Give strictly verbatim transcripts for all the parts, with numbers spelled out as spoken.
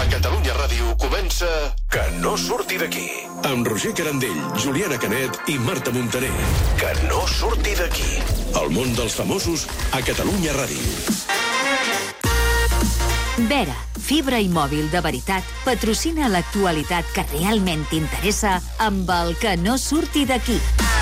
A Catalunya Ràdio comença Que no surti d'aquí. Amb Roger Carandell, Juliana Canet i Marta Montaner. Que no surti d'aquí. El món dels famosos a Catalunya Ràdio. Vera, fibra i mòbil de veritat, patrocina l'actualitat que realment t'interessa amb el Que no surti d'aquí.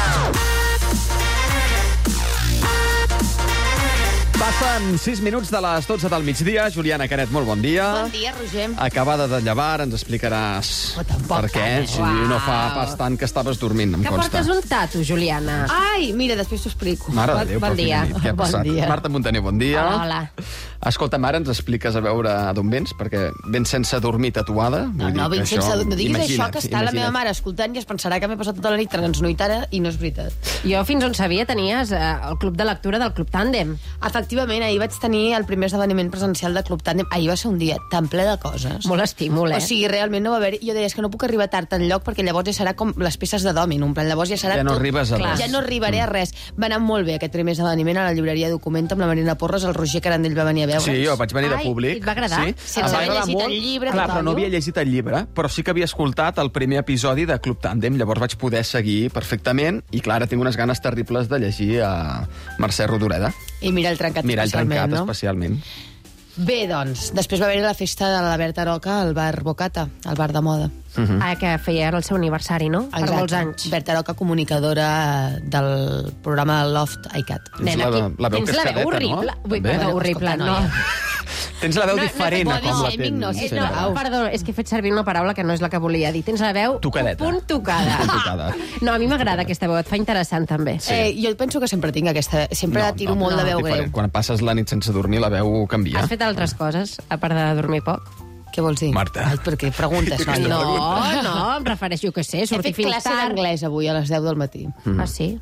Passen sis minuts de les dotze del migdia. Juliana Canet, molt bon dia. Bon dia, Roger. Acabada de llevar, ens explicaràs oh, per què. tant, Si uau. no fa pas tant que estaves dormint, em que consta. portes un tatu, Juliana. Ai, mira, després t'ho explico. Mare de Déu, bon però dia. quina nit, què ha Bon passat? dia. Marta Montaner, bon dia. Hola, hola. Escolta, ara ens expliques a veure d'on vens, perquè vens sense dormir tatuada. No, Vull no, dir que vinc sense... això- No diguis imagina't, això, que està la imagina't. meva mare escoltant i es pensarà que m'he passat tota la nit transnoitada i no és veritat. Jo fins on sabia tenies eh, el club de lectura del Club Tàndem. Efectivament, ahir vaig tenir el primer esdeveniment presencial de Club Tàndem. Ahir va ser un dia tan ple de coses. Molt estímul, eh? O sigui, realment no va haver... Jo deia, és que no puc arribar tard enlloc perquè llavors ja serà com les peces de Domin. En plan, llavors ja serà Ja no tot... arribes a Clar. res. Ja no arribaré a res. Va anar molt bé aquest primer esdeveniment a la llibreria Documenta amb la Marina Porres. El Roger Carandell va venir a veure'ns. Sí, jo vaig venir de Ai, públic. et va agradar? Sí. Sense Em va haver agradar llegit molt. el llibre, Clar, tot, però no no? havia llegit el llibre, però sí que havia escoltat el primer episodi de Club Tàndem, llavors vaig poder seguir perfectament, i clar, ara tinc unes ganes terribles de llegir a Mercè Rodoreda. I mira el trencat Mira el especialment, trencat, no? especialment. Bé, doncs, després va haver la festa de la Berta Roca al bar Bocata, al bar de moda. Mhm. Ah, que feia el seu aniversari, no? Per molts anys. Berta Roca, comunicadora del programa Loft iCat. Tens Nena, la- qui- la veu tens la veu cascadeta, no? horrible. Vull, També? perdó, horrible, Escolta, no. noia. Tens la veu No, no diferent te a com body la shaming, no, tens. Eh, sí, no, Au. perdó, és que he fet servir una paraula que no és la que volia dir. Tens la veu Tocadeta. un punt tocada. Un punt tocada. No, a mi m'agrada aquesta veu, et fa interessant també. Sí. Eh, jo penso que sempre tinc aquesta... Sempre no, tiro molt no. de veu Diferent. greu. Quan passes la nit sense dormir, la veu canvia. Has fet altres coses, a part de dormir poc? Què vols dir? Marta. Ai, per què preguntes, noia? No, no, em refereixo, jo què sé, He sortir fet fins classe tard. d'anglès avui a les deu del matí. Ah, sí?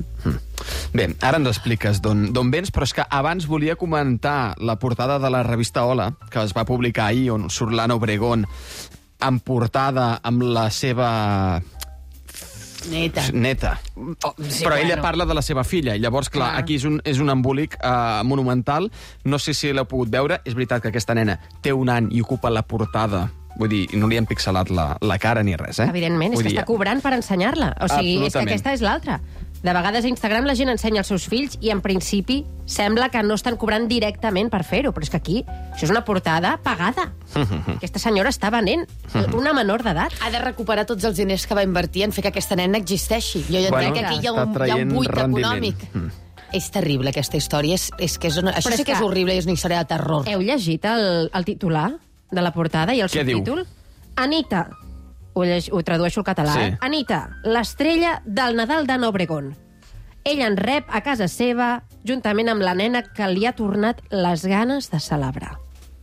Bé, ara ens expliques d'on d'on vens, però és que abans volia comentar la portada de la revista Hola, que es va publicar ahir, on surt l'Anna Obregón en portada amb la seva Neta. neta. Oh, sí, Però ella bueno. parla de la seva filla, i llavors, clar, Clar. aquí és un, és un embolic uh, monumental. No sé si l'heu pogut veure. És veritat que aquesta nena té un any i ocupa la portada. Vull dir, no li han pixelat la, la cara ni res, eh? Evidentment, és Vull que dir, està cobrant per ensenyar-la. O sigui, és que Absolutament. aquesta és l'altra. De vegades a Instagram la gent ensenya els seus fills i en principi sembla que no estan cobrant directament per fer-ho, però és que aquí això és una portada pagada. Aquesta senyora està venent una menor d'edat. Ha de recuperar tots els diners que va invertir en fer que aquesta nena existeixi. Jo ja Bueno, entenc que aquí hi ha està un, hi ha un traient buit rendiment. econòmic. Mm. És terrible, aquesta història. És, és que és una, això Però sí és que és que- horrible i és una història de terror. Heu llegit el, el titular de la portada i el Què diu? subtítol? Anita, ho, lleg, ho tradueixo al català, Sí. eh? Anita, l'estrella del Nadal d'Anna Obregón. Ella en rep a casa seva, juntament amb la nena que li ha tornat les ganes de celebrar.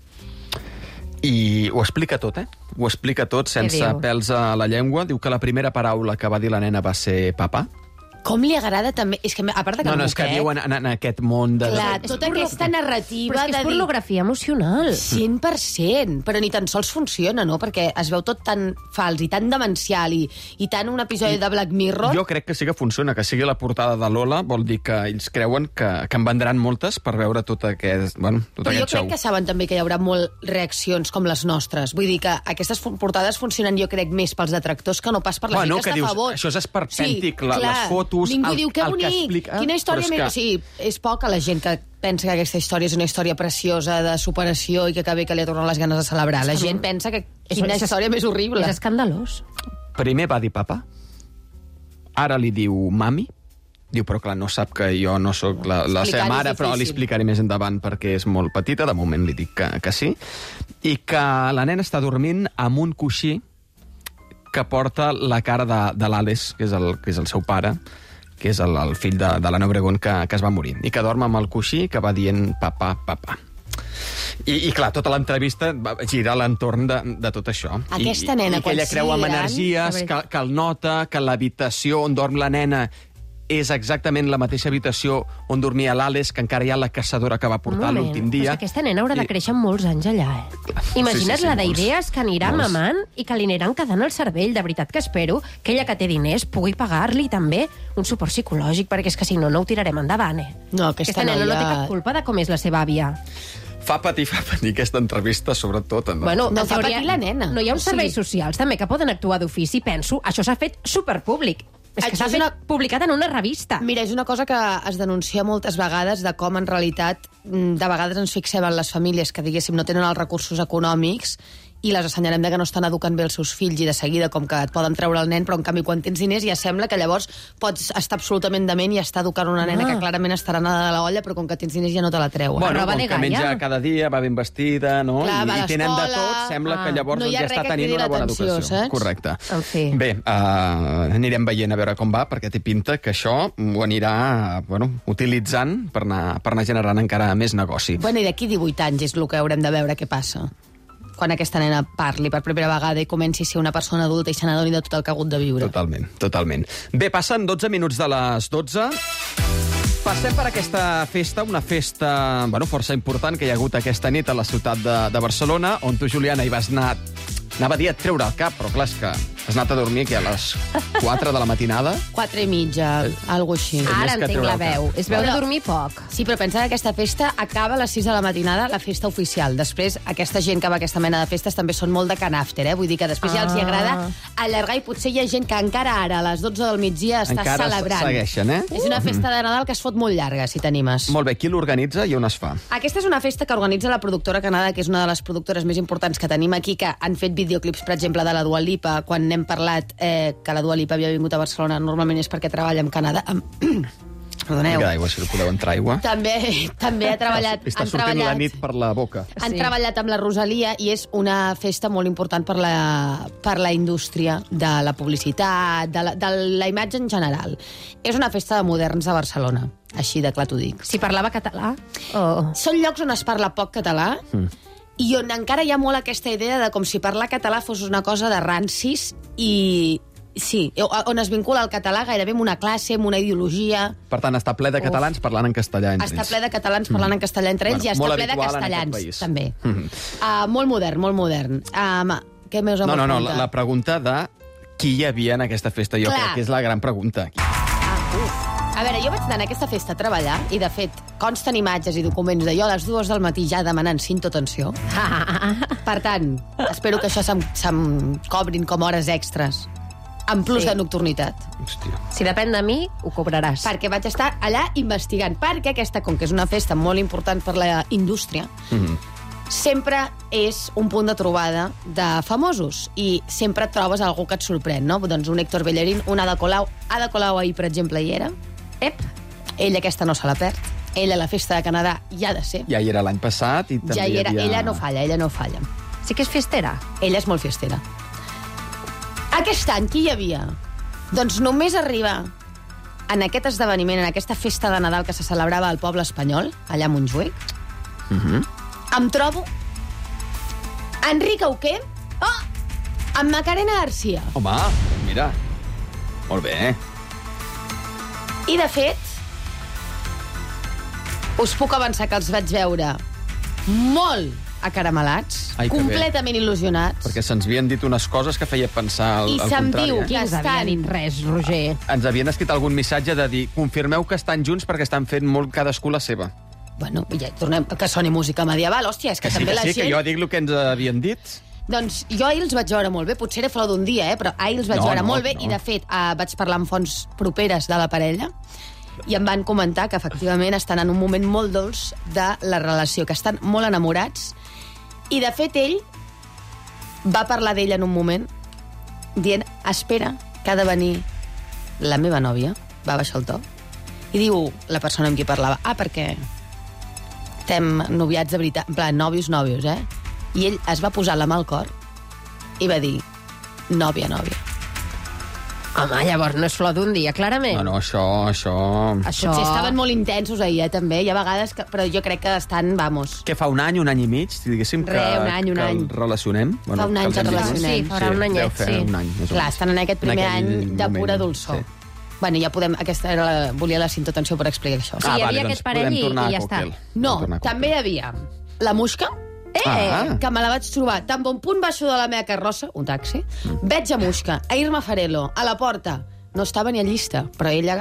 I ho explica tot, eh? Ho explica tot sense diu? pèls a la llengua. Diu que la primera paraula que va dir la nena va ser papa. Com li agrada també... És que, a part de que No, el no, és que boquet, viu en, en, en aquest món de... Clar, És tota porno- aquesta narrativa Però és que és de dir... pornografia emocional. cent per cent, però ni tan sols funciona, no? Perquè es veu tot tan fals i tan demencial i, i tant un episodi de Black Mirror... Jo crec que sí que funciona, que sigui la portada de Lola, vol dir que ells creuen que, que en vendran moltes per veure tot aquest, bueno, tot Però jo aquest crec show. que saben també que hi haurà molt reaccions com les nostres. Vull dir que aquestes fu- portades funcionen, jo crec, més pels detractors que no pas per la Bueno, gent que, que està dius, a favor. això és esperpèntic, la- clar, les fotos, Ningú el- diu que el que bonic, explica, quina història... però és més... que- O sigui, és poca la gent que pensa que aquesta història és una història preciosa de superació i que que bé que li ha tornat les ganes de celebrar. La gent pensa que quina és- història més horrible. És escandalós. Primer va dir papa, ara li diu mami, diu, però clar, no sap que jo no sóc la, la seva Explicar és mare, però li difícil. explicaré més endavant perquè és molt petita, de moment li dic que, que sí, i que la nena està dormint amb un coixí que porta la cara de, de l'Àlex, que, és el, que és el seu pare, que és el, el fill de, de l'Anna Obregón que, que es va morir, i que dorm amb el coixí que va dient papà, papà. I, i clar, tota l'entrevista va girar a l'entorn de, de tot això. Aquesta I, nena, i que quan ella creu sigui en gran, energies, que, que el nota, que l'habitació on dorm la nena és exactament la mateixa habitació on dormia l'Àlex, que encara hi ha la caçadora que va portar l'últim dia. Però és que aquesta nena haurà de I- créixer molts anys allà, eh? Imagina't Sí, sí, sí, la molts. d'idees que anirà Molts. mamant i que li aniran quedant al cervell. De veritat que espero que ella que té diners pugui pagar-li també un suport psicològic, perquè és que si no, no ho tirarem endavant, eh? No, aquesta aquesta nena no té noia- cap culpa de com és la seva àvia. fa patir, fa patir aquesta entrevista, sobretot. En Bueno, No en fa teoria, patir la nena. No hi ha uns O sigui- serveis socials també que poden actuar d'ofici, penso. Això s'ha fet superpúblic. És que Això s'ha és fet una- publicat en una revista. Mira, és una cosa que es denuncia moltes vegades de com, en realitat, mm, de vegades ens fixem en les famílies que, diguéssim, no tenen els recursos econòmics i les assenyalem de que no estan educant bé els seus fills i de seguida com que et poden treure el nen, però en canvi quan tens diners ja sembla que llavors pots estar absolutament dement i estar educant una nena Ah. que clarament estarà anada de l'olla, però com que tens diners ja no te la treuen. Bueno, roba com de que Gaia. menja cada dia, va ben vestida, no? Clar, va I, a I tenen de l'escola. tot, sembla Ah. que llavors No hi ha ja res està que tenint cridi una bona l'atenció, educació. saps? Correcte. En fi. Bé, uh, anirem veient a veure com va, perquè té pinta que això ho anirà bueno, utilitzant per anar, per anar generant encara més negoci. Bueno, i d'aquí divuit anys és el que haurem de veure què passa. Quan aquesta nena parli per primera vegada i comenci a ser una persona adulta i se n'adoni de tot el que ha hagut de viure. Totalment, totalment. Bé, passen dotze minuts de les dotze. Passem per aquesta festa, una festa bueno, força important que hi ha hagut aquesta nit a la ciutat de, de Barcelona, on tu, Juliana, hi vas anar... Anava a dir a treure el cap, però clar, és que has anat a dormir aquí a les quatre de la matinada. Quatre i mitja, alguna així. més Ara que entenc treure la el cap. veu. És veu de Però- dormir poc. Sí, però pensa que aquesta festa acaba a les sis de la matinada, la festa oficial. Després, aquesta gent que va a aquesta mena de festes també són molt de can after, eh? Vull dir que després ja els hi Ah. agrada allargar i potser hi ha gent que encara ara, a les dotze del migdia, està Encara celebrant. segueixen, eh? És una festa de Nadal que es fot molt llarga, si t'animes. Molt bé, qui l'organitza i on es fa? Aquesta és una festa que organitza la productora Canadà, que és una de les productores més importants que tenim aquí, que han fet videoclips, per exemple, de la Dua Lipa. Quan n'hem parlat eh, que la Dua Lipa havia vingut a Barcelona, normalment és perquè treballa amb Canadà. Amb... Perdoneu. Mica d'aigua, si no podeu entrar aigua. També, també ha treballat... Està han sortint treballat... la nit per la boca. Han Sí. treballat amb la Rosalia i és una festa molt important per la, per la indústria de la publicitat, de la, de la imatge en general. És una festa de moderns a Barcelona, així de clar t'ho dic. Si parlava català? Oh. Són llocs on es parla poc català mm. i on encara hi ha molt aquesta idea de com si parlar català fos una cosa de rancis i... Sí, on es vincula el català gairebé amb una classe, amb una ideologia. Per tant, està ple de catalans Uf. parlant en castellà entre Està ells. ple de catalans parlant en castellà entre ells Bueno, i està molt ple de habitual en aquest castellans, país. també. Mhm. Uh, molt modern, molt modern. Um, què més em No, vols no, no, la, preguntar? la pregunta de qui hi havia en aquesta festa, jo Clar. crec que és la gran pregunta. A veure, jo vaig anar a aquesta festa a treballar i, de fet, consten imatges i documents de jo a les dues del matí ja demanant cinto atenció. Per tant, espero que això se'm, se'm cobrin com hores extres amb plus Sí. de nocturnitat. Hòstia. Si depèn de mi, ho cobraràs. Perquè vaig estar allà investigant. Perquè aquesta, com que és una festa molt important per la indústria, Mhm. sempre és un punt de trobada de famosos i sempre et trobes algú que et sorprèn, no? Doncs un Héctor Bellerín, un Ada Colau. Ada Colau ahir, per exemple, hi era. Ep, Ella aquesta no se la perd. Ella a la festa de Canadà hi ha de ser. Ja hi era l'any passat i també Ja hi era. havia... Ella no falla, ella no falla. sí que és festera. Ella és molt festera. Aquest any, qui hi havia? Doncs només arribar en aquest esdeveniment, en aquesta festa de Nadal que se celebrava al poble espanyol, allà a Montjuïc, Uh -huh. em trobo Enric Auqué oh, amb Macarena Garcia. Home, mira. Molt bé. I, de fet, us puc avançar que els vaig veure molt acaramelats, Ai, que bé. completament il·lusionats, Perquè se'ns havien dit unes coses que feia pensar al, I al se'm contrari. diu eh? Qui ens havia estan- dit res, Roger? Ens havien escrit algun missatge de dir confirmeu que estan junts perquè estan fent molt cadascú la seva. Bueno, ja tornem, que soni música medieval. Hòstia, és que, Que sí, també que la sí, gent... que jo dic el que ens havien dit. Doncs jo ahir els vaig veure molt bé, potser era flor d'un dia, eh? Però ahir els vaig No, veure no, molt bé no. i, de fet, eh, vaig parlar amb fonts properes de la parella i em van comentar que, efectivament, estan en un moment molt dolç de la relació, que estan molt enamorats i, de fet, ell va parlar d'ella en un moment dient, espera, que ha de venir la meva nòvia, va baixar el to, i diu la persona amb qui parlava, ah, perquè estem noviats de veritat, en plan, nòvios, nòvios, eh? I ell es va posar la mà al cor i va dir, nòvia, nòvia. Home, llavors no és flor d'un dia, clarament. No, no, això... això... Això... Potser estaven molt intensos ahir, eh, també. Hi ha vegades que... Però jo crec que estan, vamos... Què fa un any, un any i mig, si diguéssim que, Re, un any, un que any. el relacionem? Fa un any els que hem vist. relacionem. Sí, farà un anyet, deu fer sí. un any, més o Clar, menys. estan en aquest primer En aquell any de moment, pura dolçor. sí. Bueno, ja podem... Aquesta era la... Volia la cinta atenció per explicar això. Sí, hi havia aquest parell podem i- tornar i a ja està. còctel. No, Podem tornar a també hi còctel. havia la Muixca, Eh! Ah. que me la vaig trobar tan bon punt baixo de la meva carrossa, un taxi, Mm. veig a Muixca, a Irma Farelo, a la porta. No estava ni a llista, però ella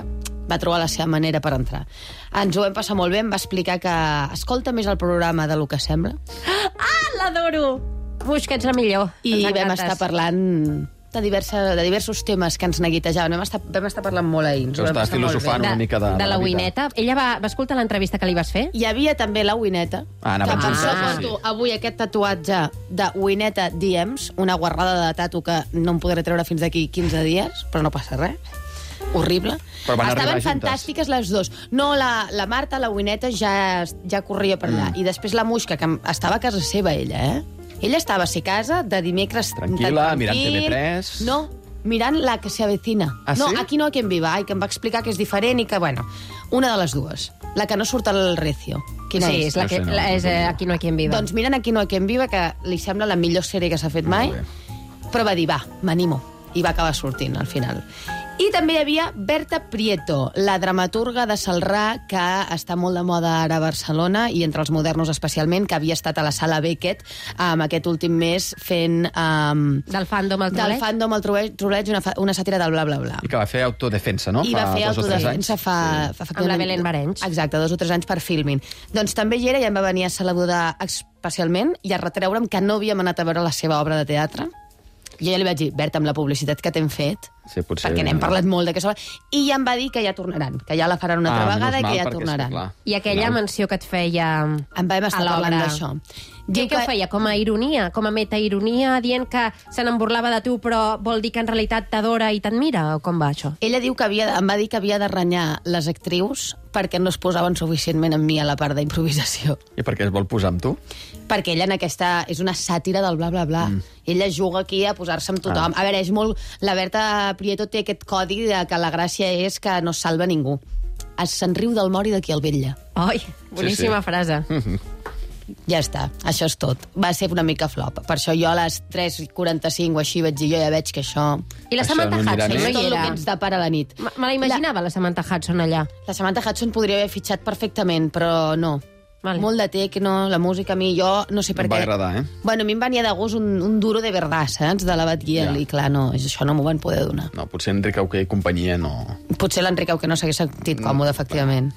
va trobar la seva manera per entrar. Ens ho vam passar molt bé, em va explicar que escolta més el programa de lo que sembla. Ah, l'adoro! Ui, que ets la millor. I Ens vam encantes. estar parlant de, diversa, de diversos temes que ens neguitejaven. Vam estar, vam estar parlant molt ahir. Ens ho Però vam estàs passar molt bé. filosofant una mica de, de la vida. Wineta. Ella va, va escoltar l'entrevista que li vas fer? Hi havia també la Wineta, Ah, anava que a per dir, això ah, porto sí. avui aquest tatuatge de Wineta D Ms, una guarrada de tatu que no em podré treure fins d'aquí quinze dies, però no passa res. Horrible. Però van Estaven arribar juntes. fantàstiques les dues. No, la, la Marta, la Wineta, ja, ja corria per allà. Mm. I després la Muixca, que estava a casa seva, ella, eh? Ella estava a ser casa de dimecres... Tranquil·la, tranquil. mirant T V tres. No, mirant La que se avecina. Ah, no, sí? Aquí no a quien viva, i que em va explicar que és diferent i que, bueno, una de les dues. La que no surt al Recio. Quina Sí, és? és, la No que, sé, no, la, és no eh, sé. Aquí no hi ha qui en viva. Doncs miren Aquí no hi ha quien viva, que li sembla la millor sèrie que s'ha fet mai, Molt però va dir, va, m'animo. I va acabar sortint, al final. I també hi havia Berta Prieto, la dramaturga de Celrà, que està molt de moda ara a Barcelona, i entre els modernos especialment, que havia estat a la Sala Beckett um, aquest últim mes fent... Um, Del fandom al del troleig? fandom al troleig, troleig una, fa- una sàtira del bla, bla, bla. I que va fer autodefensa, no? I va fer dos o tres autodefensa anys. fa, fa... Amb la Belén Barenys. Exacte, dos o tres anys per Filmin. Doncs també hi era i em va venir a saludar especialment i a retreure'm que no havíem anat a veure la seva obra de teatre. I ella li vaig dir, Berta, amb la publicitat que t'hem fet, Sí, potser... perquè n'hem parlat molt d'aquesta obra, i ja em va dir que ja tornaran, que ja la faran una altra Ah, vegada menys i que mal, ja perquè, tornaran. sí, clar. I aquella Clar. menció que et feia En vam estar a l'obra. parlant d'això. Què, Diu què ho feia? Com a ironia? Com a metaironia, dient que se n'emburlava de tu, però vol dir que en realitat t'adora i t'admira? O com va això? Ella diu que havia, em va dir que havia de renyar les actrius perquè no es posaven suficientment amb mi a la part d'improvisació. I per què es vol posar amb tu? Perquè ella en aquesta... És una sàtira del bla, bla, bla. Mm. Ella juga aquí a posar-se amb tothom. Ah. A veure, és molt... La Berta Prieto té aquest codi de que la gràcia és que no es salva ningú. Es se'n riu del mort i de qui el vetlla. Ai, boníssima sí. frase. Ja està, això és tot. Va ser una mica flop. Per això jo a les tres i quaranta-cinc o així vaig dir, jo ja veig que això... I la Això Samantha no anirà Hudson, bé. no és tot hi el era? que ens depara la nit. Me me la imaginava, la Samantha Hudson, allà. La Samantha Hudson podria haver fitxat perfectament, però no. Vale. Molt de tecno, la música a mi, jo no sé per Em què... va agradar, eh? Bueno, a mi em venia de gust un, un duro de verdad, saps? De la Batguiel, Ja. i clar, no, això no m'ho van poder donar. No, potser Enric Auqué i companyia no... Potser l'Enric que no s'hagués sentit còmode, efectivament.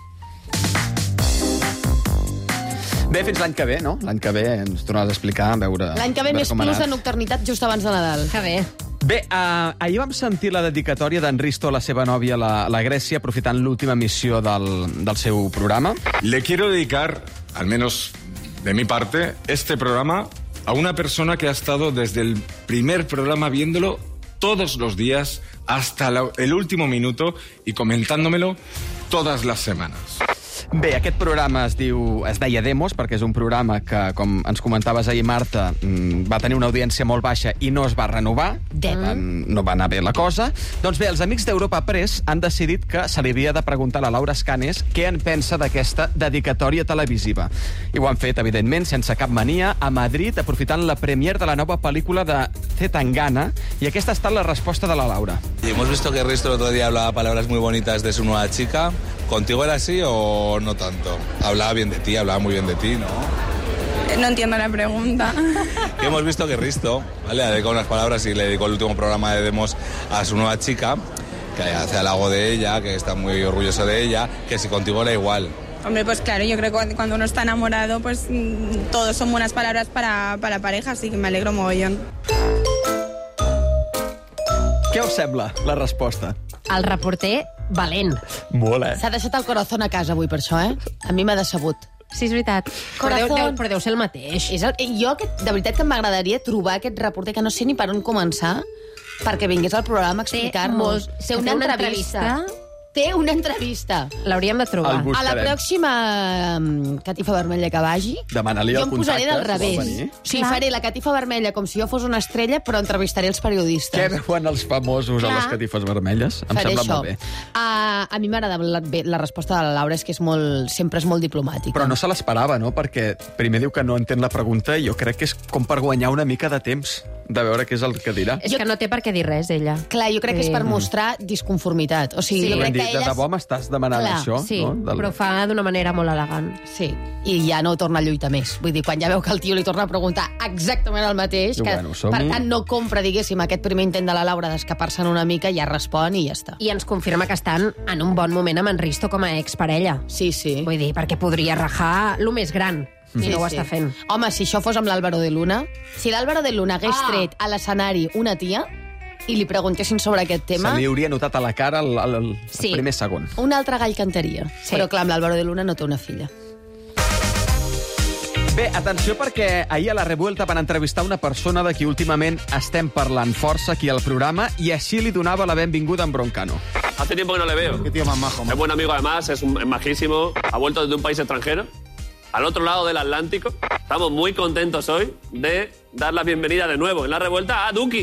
Bé, fins l'any que ve, no? L'any que ve ens tornaràs a explicar, a veure... L'any que ve a veure més com ha plus de anat. nocturnitat just abans de Nadal. Que bé. Bé, uh, ahir vam sentir la dedicatòria d'en Risto a la seva nòvia, la, la Grècia, aprofitant l'última missió del, del seu programa. Le quiero dedicar, al menos de mi parte, este programa a una persona que ha estado desde el primer programa viéndolo todos los días hasta la- el último minuto y comentándomelo todas las semanas. Bé, aquest programa es diu es deia Demos, perquè és un programa que, com ens comentaves ahir, Marta, mm, va tenir una audiència molt baixa i no es va renovar. Van, no va anar bé la cosa. Doncs bé, els amics d'Europa Press han decidit que se li havia de preguntar a la Laura Escanes què en pensa d'aquesta dedicatòria televisiva. I ho han fet, evidentment, sense cap mania, a Madrid, aprofitant la premier de la nova pel·lícula de Z Tangana, i aquesta ha estat la resposta de la Laura. Y hemos visto que Risto el otro día hablaba palabras muy bonitas de su nueva chica. ¿Contigo era así o no tanto? Hablaba bien de ti, hablaba muy bien de ti, ¿no? No entiendo la pregunta. Y hemos visto que Risto, ¿vale? Le dedicó unas palabras y le dedicó el último programa de Demos a su nueva chica, que hace halago de ella, que está muy orgulloso de ella, que si contigo era igual. Hombre, pues claro, yo creo que cuando uno está enamorado, pues mm, todos son buenas palabras para, para la pareja, así que me alegro mogollón. Què us sembla, la resposta? El reporter, valent. Molt, eh? S'ha deixat el corazón a casa avui, per això, eh? A mi m'ha decebut. Sí, és veritat. Però deu, Corazón. deu, però deu ser el mateix. És el, jo, que, de veritat, que m'agradaria trobar aquest reporter, que no sé ni per on començar, perquè vingués al programa a Té explicar-nos. molt- Té que una té una entrevista. entrevista. Té una entrevista. L'hauríem de trobar. El bus- A la Buscarem. pròxima um, catifa vermella que vagi, Demana-li jo el em posaré contacte, del si vol revés. venir. Sí, Clar. faré la catifa vermella com si jo fos una estrella, però entrevistaré els periodistes. Què veuen els famosos Clar. a les catifes vermelles? Em Faré sembla això. molt bé. Uh, a mi m'agrada la, bé, la resposta de la Laura, és que és molt, sempre és molt diplomàtica. Però no se l'esperava, no? Perquè primer diu que no entén la pregunta i jo crec que és com per guanyar una mica de temps de veure què és el que dirà. És que no té per què dir res, ella. Clar, jo crec que és per mostrar disconformitat. O sigui, Sí. jo Ho hem crec dir, elles... de debò m'estàs demanant Clar, això? Sí, no? Del... però ho fa d'una manera molt elegant. Sí, i ja no torna a lluitar més. Vull dir, quan ja veu que el tio li torna a preguntar exactament el mateix, I que bueno, som-hi. per tant no compra, diguéssim, aquest primer intent de la Laura d'escapar-se'n una mica, ja respon i ja està. I ens confirma que estan en un bon moment amb en Risto com a exparella. Sí, sí. Vull dir, perquè podria rajar lo més gran. I Sí, no ho sí. està fent. Home, si això fos amb l'Álvaro de Luna, si l'Álvaro de Luna hagués Ah. tret a l'escenari una tia i li preguntessin sobre aquest tema, Se li hauria notat a la cara el, el, el Sí. primer segon. un altre gall cantaria. Sí. Però clar, amb l'Álvaro de Luna no té una filla. Bé, atenció, perquè ahir a La Revuelta van entrevistar una persona de qui últimament estem parlant força aquí al programa i així li donava la benvinguda a en Broncano. Hace tiempo que no le veo. Qué tío más majo. Es buen amigo además, es, un, es majísimo. Ha vuelto desde un país extranjero, al otro lado del Atlántico. Estamos muy contentos hoy de dar la bienvenida de nuevo en La Revuelta a Duki.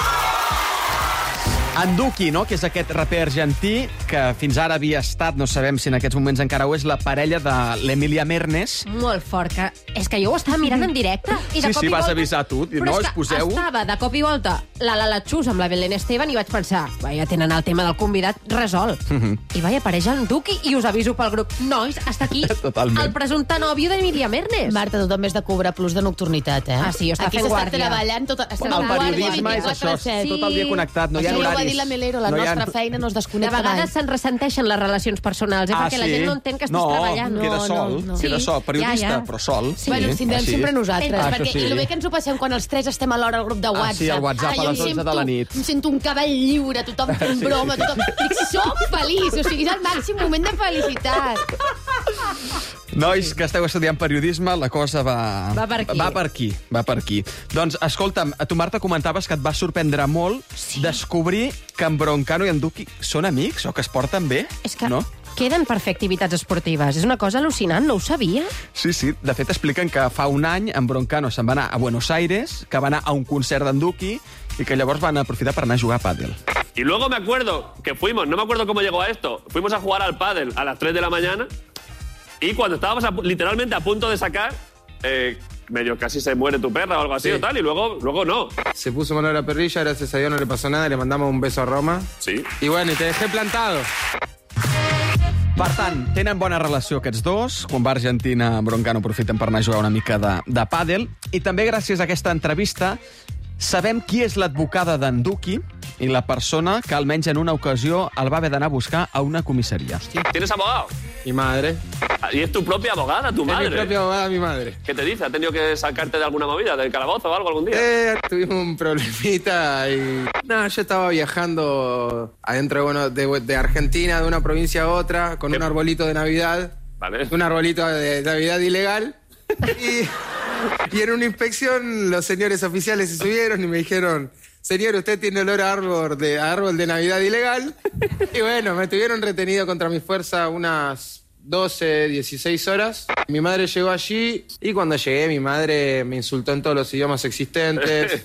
En Duki, no?, que és aquest raper argentí que fins ara havia estat, no sabem si en aquests moments encara ho és, la parella de l'Emilia Mernes. Molt fort, que és que jo ho estava mirant en directe i de Sí, cop sí, i vas volta... avisar tu, i Però no, és us que poseu. estava de cop i volta la la la xus amb la Belén Esteban i vaig pensar, va, ja tenen el tema del convidat resolt. I vaig aparèixer en Duki i us aviso pel grup. Nois, està aquí Totalment. el presumpte nòvio d'Emilia Mernes. Marta, tu també has de cobrar plus de nocturnitat, eh? Ah, sí, jo estava Aquí fent s'està guàrdia. treballant tot, està El fent guàrdia periodisme és això, vint-i-quatre set. tot el dia connectat, no hi ha Això ja ho va horaris. dir la Melero, la No hi ha- nostra feina no es De desconnecta mai. vegades se'n ressenteixen les relacions personals, eh? Ah, perquè la sí? gent no entén que estàs no, treballant. queda No, sol, no, no. queda Sí, sol, periodista, ja, ja. però sol. Sí. Bueno, ens tindrem Així. sempre nosaltres, Ah, perquè això sí. i el bé que ens ho passem quan els tres estem alhora al grup de WhatsApp. Ah, sí, el WhatsApp Ara a jo les em onze de sento- la nit. Em sento un cavall lliure, tothom fent broma, tothom... Dic, soc feliç, o sigui, és el màxim moment de felicitat. Nois que esteu estudiant periodisme, la cosa va... Va per aquí. Va per aquí, va per aquí. Doncs, escolta'm, a tu, Marta, comentaves que et va sorprendre molt sí. descobrir que en Broncano i en Duki són amics o que es porten bé, És que no? queden per fer activitats esportives. És una cosa al·lucinant, no ho sabia? Sí, sí. De fet, expliquen que fa un any en Broncano se'n va anar a Buenos Aires, que va anar a un concert d'en Duki i que llavors van aprofitar per anar a jugar a pàdel. Y luego me acuerdo que fuimos, no me acuerdo cómo llegó a esto, fuimos a jugar al pádel a las tres de la mañana y cuando estábamos a- literalmente a punto de sacar, eh, medio casi se muere tu perra o algo así Sí. o tal, y luego, luego no. Se puso mano a la perrilla, gracias a Dios no le pasó nada, le mandamos un beso a Roma. Sí. Y bueno, y te dejé plantado. Per tant, tenen bona relació aquests dos. Quan va a Argentina, en Broncano aprofiten per anar a jugar una mica de, de pàdel. I també, gràcies a aquesta entrevista, sabem qui és l'advocada d'en Duki i la persona que almenys en una ocasió el va haver d'anar a buscar a una comissaria. ¿Tienes abogado? Mi madre. Y es tu propia abogada, tu Es mi madre. propia abogada, mi madre. ¿Qué te dice? ¿Ha tenido que sacarte de alguna movida, del calabozo o algo algún día? Eh, tuvimos un problemita y... No, yo estaba viajando adentro de, bueno, de, de Argentina, de una provincia a otra, con ¿Qué? un arbolito de Navidad. Vale. Un arbolito de Navidad ilegal. Y, y en una inspección los señores oficiales se subieron y me dijeron... Señor, usted tiene olor a árbol de, a árbol de Navidad ilegal. Y bueno, me tuvieron retenido contra mi fuerza unas doce, dieciséis horas. Mi madre llegó allí y cuando llegué mi madre me insultó en todos los idiomas existentes.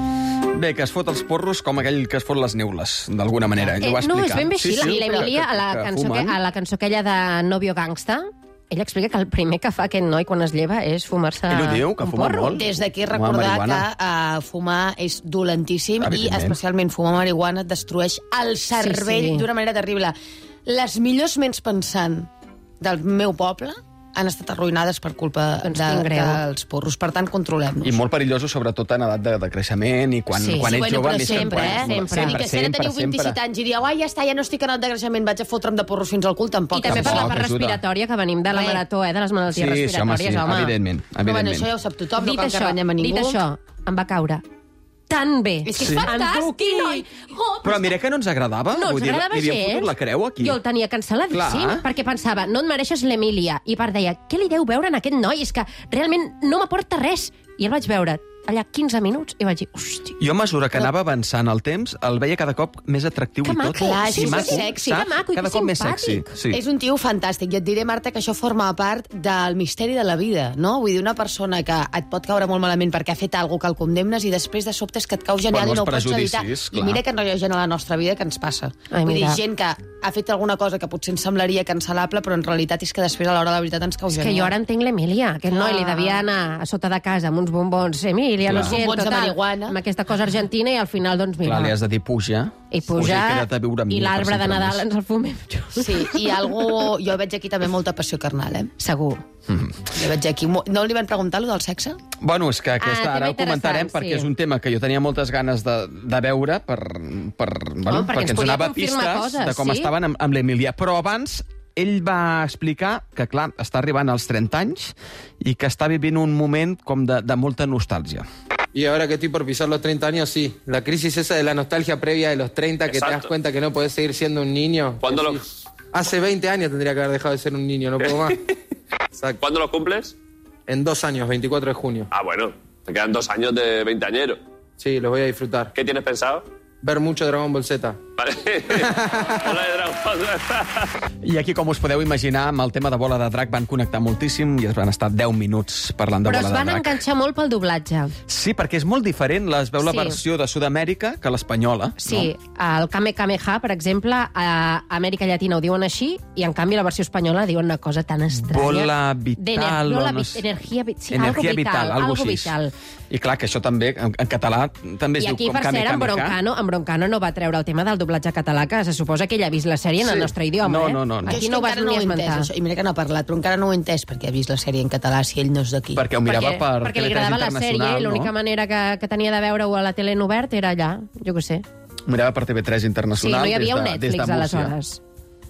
Bé, que es fot els porros com aquell que es fot les neules, d'alguna manera. Ell ho va no, explicar. és ben bé així. Sí, sí, L'Emília, que- a, la que cançó que, fumen. a la cançó aquella de Novio Gangsta, ella explica que el primer que fa aquest noi quan es lleva és fumar-se Ell ho diu, que un fuma porro. molt. Des d'aquí Fumar recordar marihuana. que uh, fumar és dolentíssim i Evidentment. especialment fumar marihuana et destrueix el cervell Sí, sí. d'una manera terrible. Les millors ments pensant del meu poble han estat arruïnades per culpa Doncs de, quin greu. dels porros. Per tant, controlem-nos. I molt perillosos, sobretot en edat de, de creixement i quan, Sí. quan Sí, ets bueno, jove... però més sempre, que eh? quan- Sempre. Vull dir que si ara teniu vint-i-set anys i dieu, ai, ja està, ja no estic en edat de creixement, vaig a fotre'm de porros fins al cul, tampoc. I també per la Tampoc part ajuda. respiratòria, que venim de la Bé. marató, eh, de les malalties Sí, sí, home, respiratòries, sí, home. evidentment. Però bueno, evidentment. això ja ho sap tothom, no Dit cal que això, renyem a ningú. dit això, em va caure tan bé. És que és Sí. fantàstic! Amb Duki, noi. Oh, Però mira que no ens agradava. No Vull ens dir, agradava li havíem gens. fotut la creu aquí. Jo el tenia cancel·ladíssim, Clar. perquè pensava, no et mereixes l'Emília. I part deia, què li deu veure en aquest noi? És que realment no m'aporta res. I el vaig veure allà quinze minuts i vaig dir, hosti, Jo, a mesura que anava avançant el temps, el veia cada cop més atractiu Que i maco. tot. Clar, Sí, és sí, maco, sí, sexy. saps? que maco i cada que cop més sexy. simpàtic. Sí. És un tio fantàstic. I et diré, Marta, que això forma part del misteri de la vida, no? Vull dir, una persona que et pot caure molt malament perquè ha fet alguna que el condemnes i després de sobte és que et cau genial Per i no ho molts pots evitar. prejudicis, I clar. mira que no hi ha gent a la nostra vida que ens passa. Ai, Vull dir, mira. gent que ha fet alguna cosa que potser ens semblaria cancel·lable, però en realitat és que després, a l'hora de la veritat, ens cau és genial. que jo ara entenc l'Emília. Aquest Clar. noi li devia anar a sota de casa amb uns bombons. Emília, família, Clar. lo siento, Bombons de tal, marihuana. amb aquesta cosa argentina, i al final, doncs, mira... Clar, li has de dir puja. I puja, queda't a viure amb i mi per l'arbre de sempre Nadal més. ens el fumem. Sí, i algú... Jo veig aquí també molta passió carnal, eh? Segur. Mm. Jo veig aquí... mo- No li van preguntar lo del sexe? Bueno, és que aquesta Ah, ara tema ho comentarem interessant, perquè sí. és un tema que jo tenia moltes ganes de, de veure per, per, bueno, Oh, perquè ens ens podia donava confirmar pistes coses, de com sí? estaven amb, amb l'Emilià. Però abans ell va explicar que, clar, està arribant als trenta anys i que està vivint un moment com de, de molta nostàlgia. Y ahora que estoy por pisar los treinta años, sí. La crisis esa de la nostalgia previa de los treinta, que Exacto. te das cuenta que no podés seguir siendo un niño. ¿Cuándo lo, Decís, hace veinte años tendría que haber dejado de ser un niño, no puedo más. Exacto. ¿Cuándo lo cumples? En dos años, veinticuatro de junio. Ah, bueno, te quedan dos años de veinteañero. Sí, los voy a disfrutar. ¿Qué tienes pensado? Ver mucho Dragon Ball Z. Vale. Hola de Dragon. I aquí, com us podeu imaginar, amb el tema de Bola de Drac van connectar moltíssim i es van estar deu minuts parlant de Però es Bola de van Drac. enganxar molt pel doblatge. Sí, perquè és molt diferent. Es veu la Sí. versió de Sud-amèrica que l'espanyola. Sí, el Kame Kameha, per exemple, a Amèrica Llatina ho diuen així, i en canvi a la versió espanyola diuen una cosa tan estranya. Bola D'ener- vital, bola o no vi- sé. energia, vi- sí, Energia algo vital, vital, algo algo així. vital. I clar, que això també, en, en català, també es I diu aquí, com per Kame cert, en Kameha. Broncano, en Broncano no va treure el tema del doblatge català, que se suposa que ell ha vist la sèrie en el Sí. nostre idioma, No, eh? no, no, no. Aquí Jo no ho vas encara ni ho he esmentar. entès, això. I mira que no ha parlat, però encara no ho he entès perquè ha vist la sèrie en català si ell no és d'aquí. Perquè ho mirava perquè, per perquè li T V tres agradava la sèrie Internacional, i l'única no? manera que, que tenia de veure-ho a la tele en obert era allà, jo què sé. Ho mirava per T V tres Sí, Internacional no hi havia des un de, des Netflix de Múrcia. aleshores.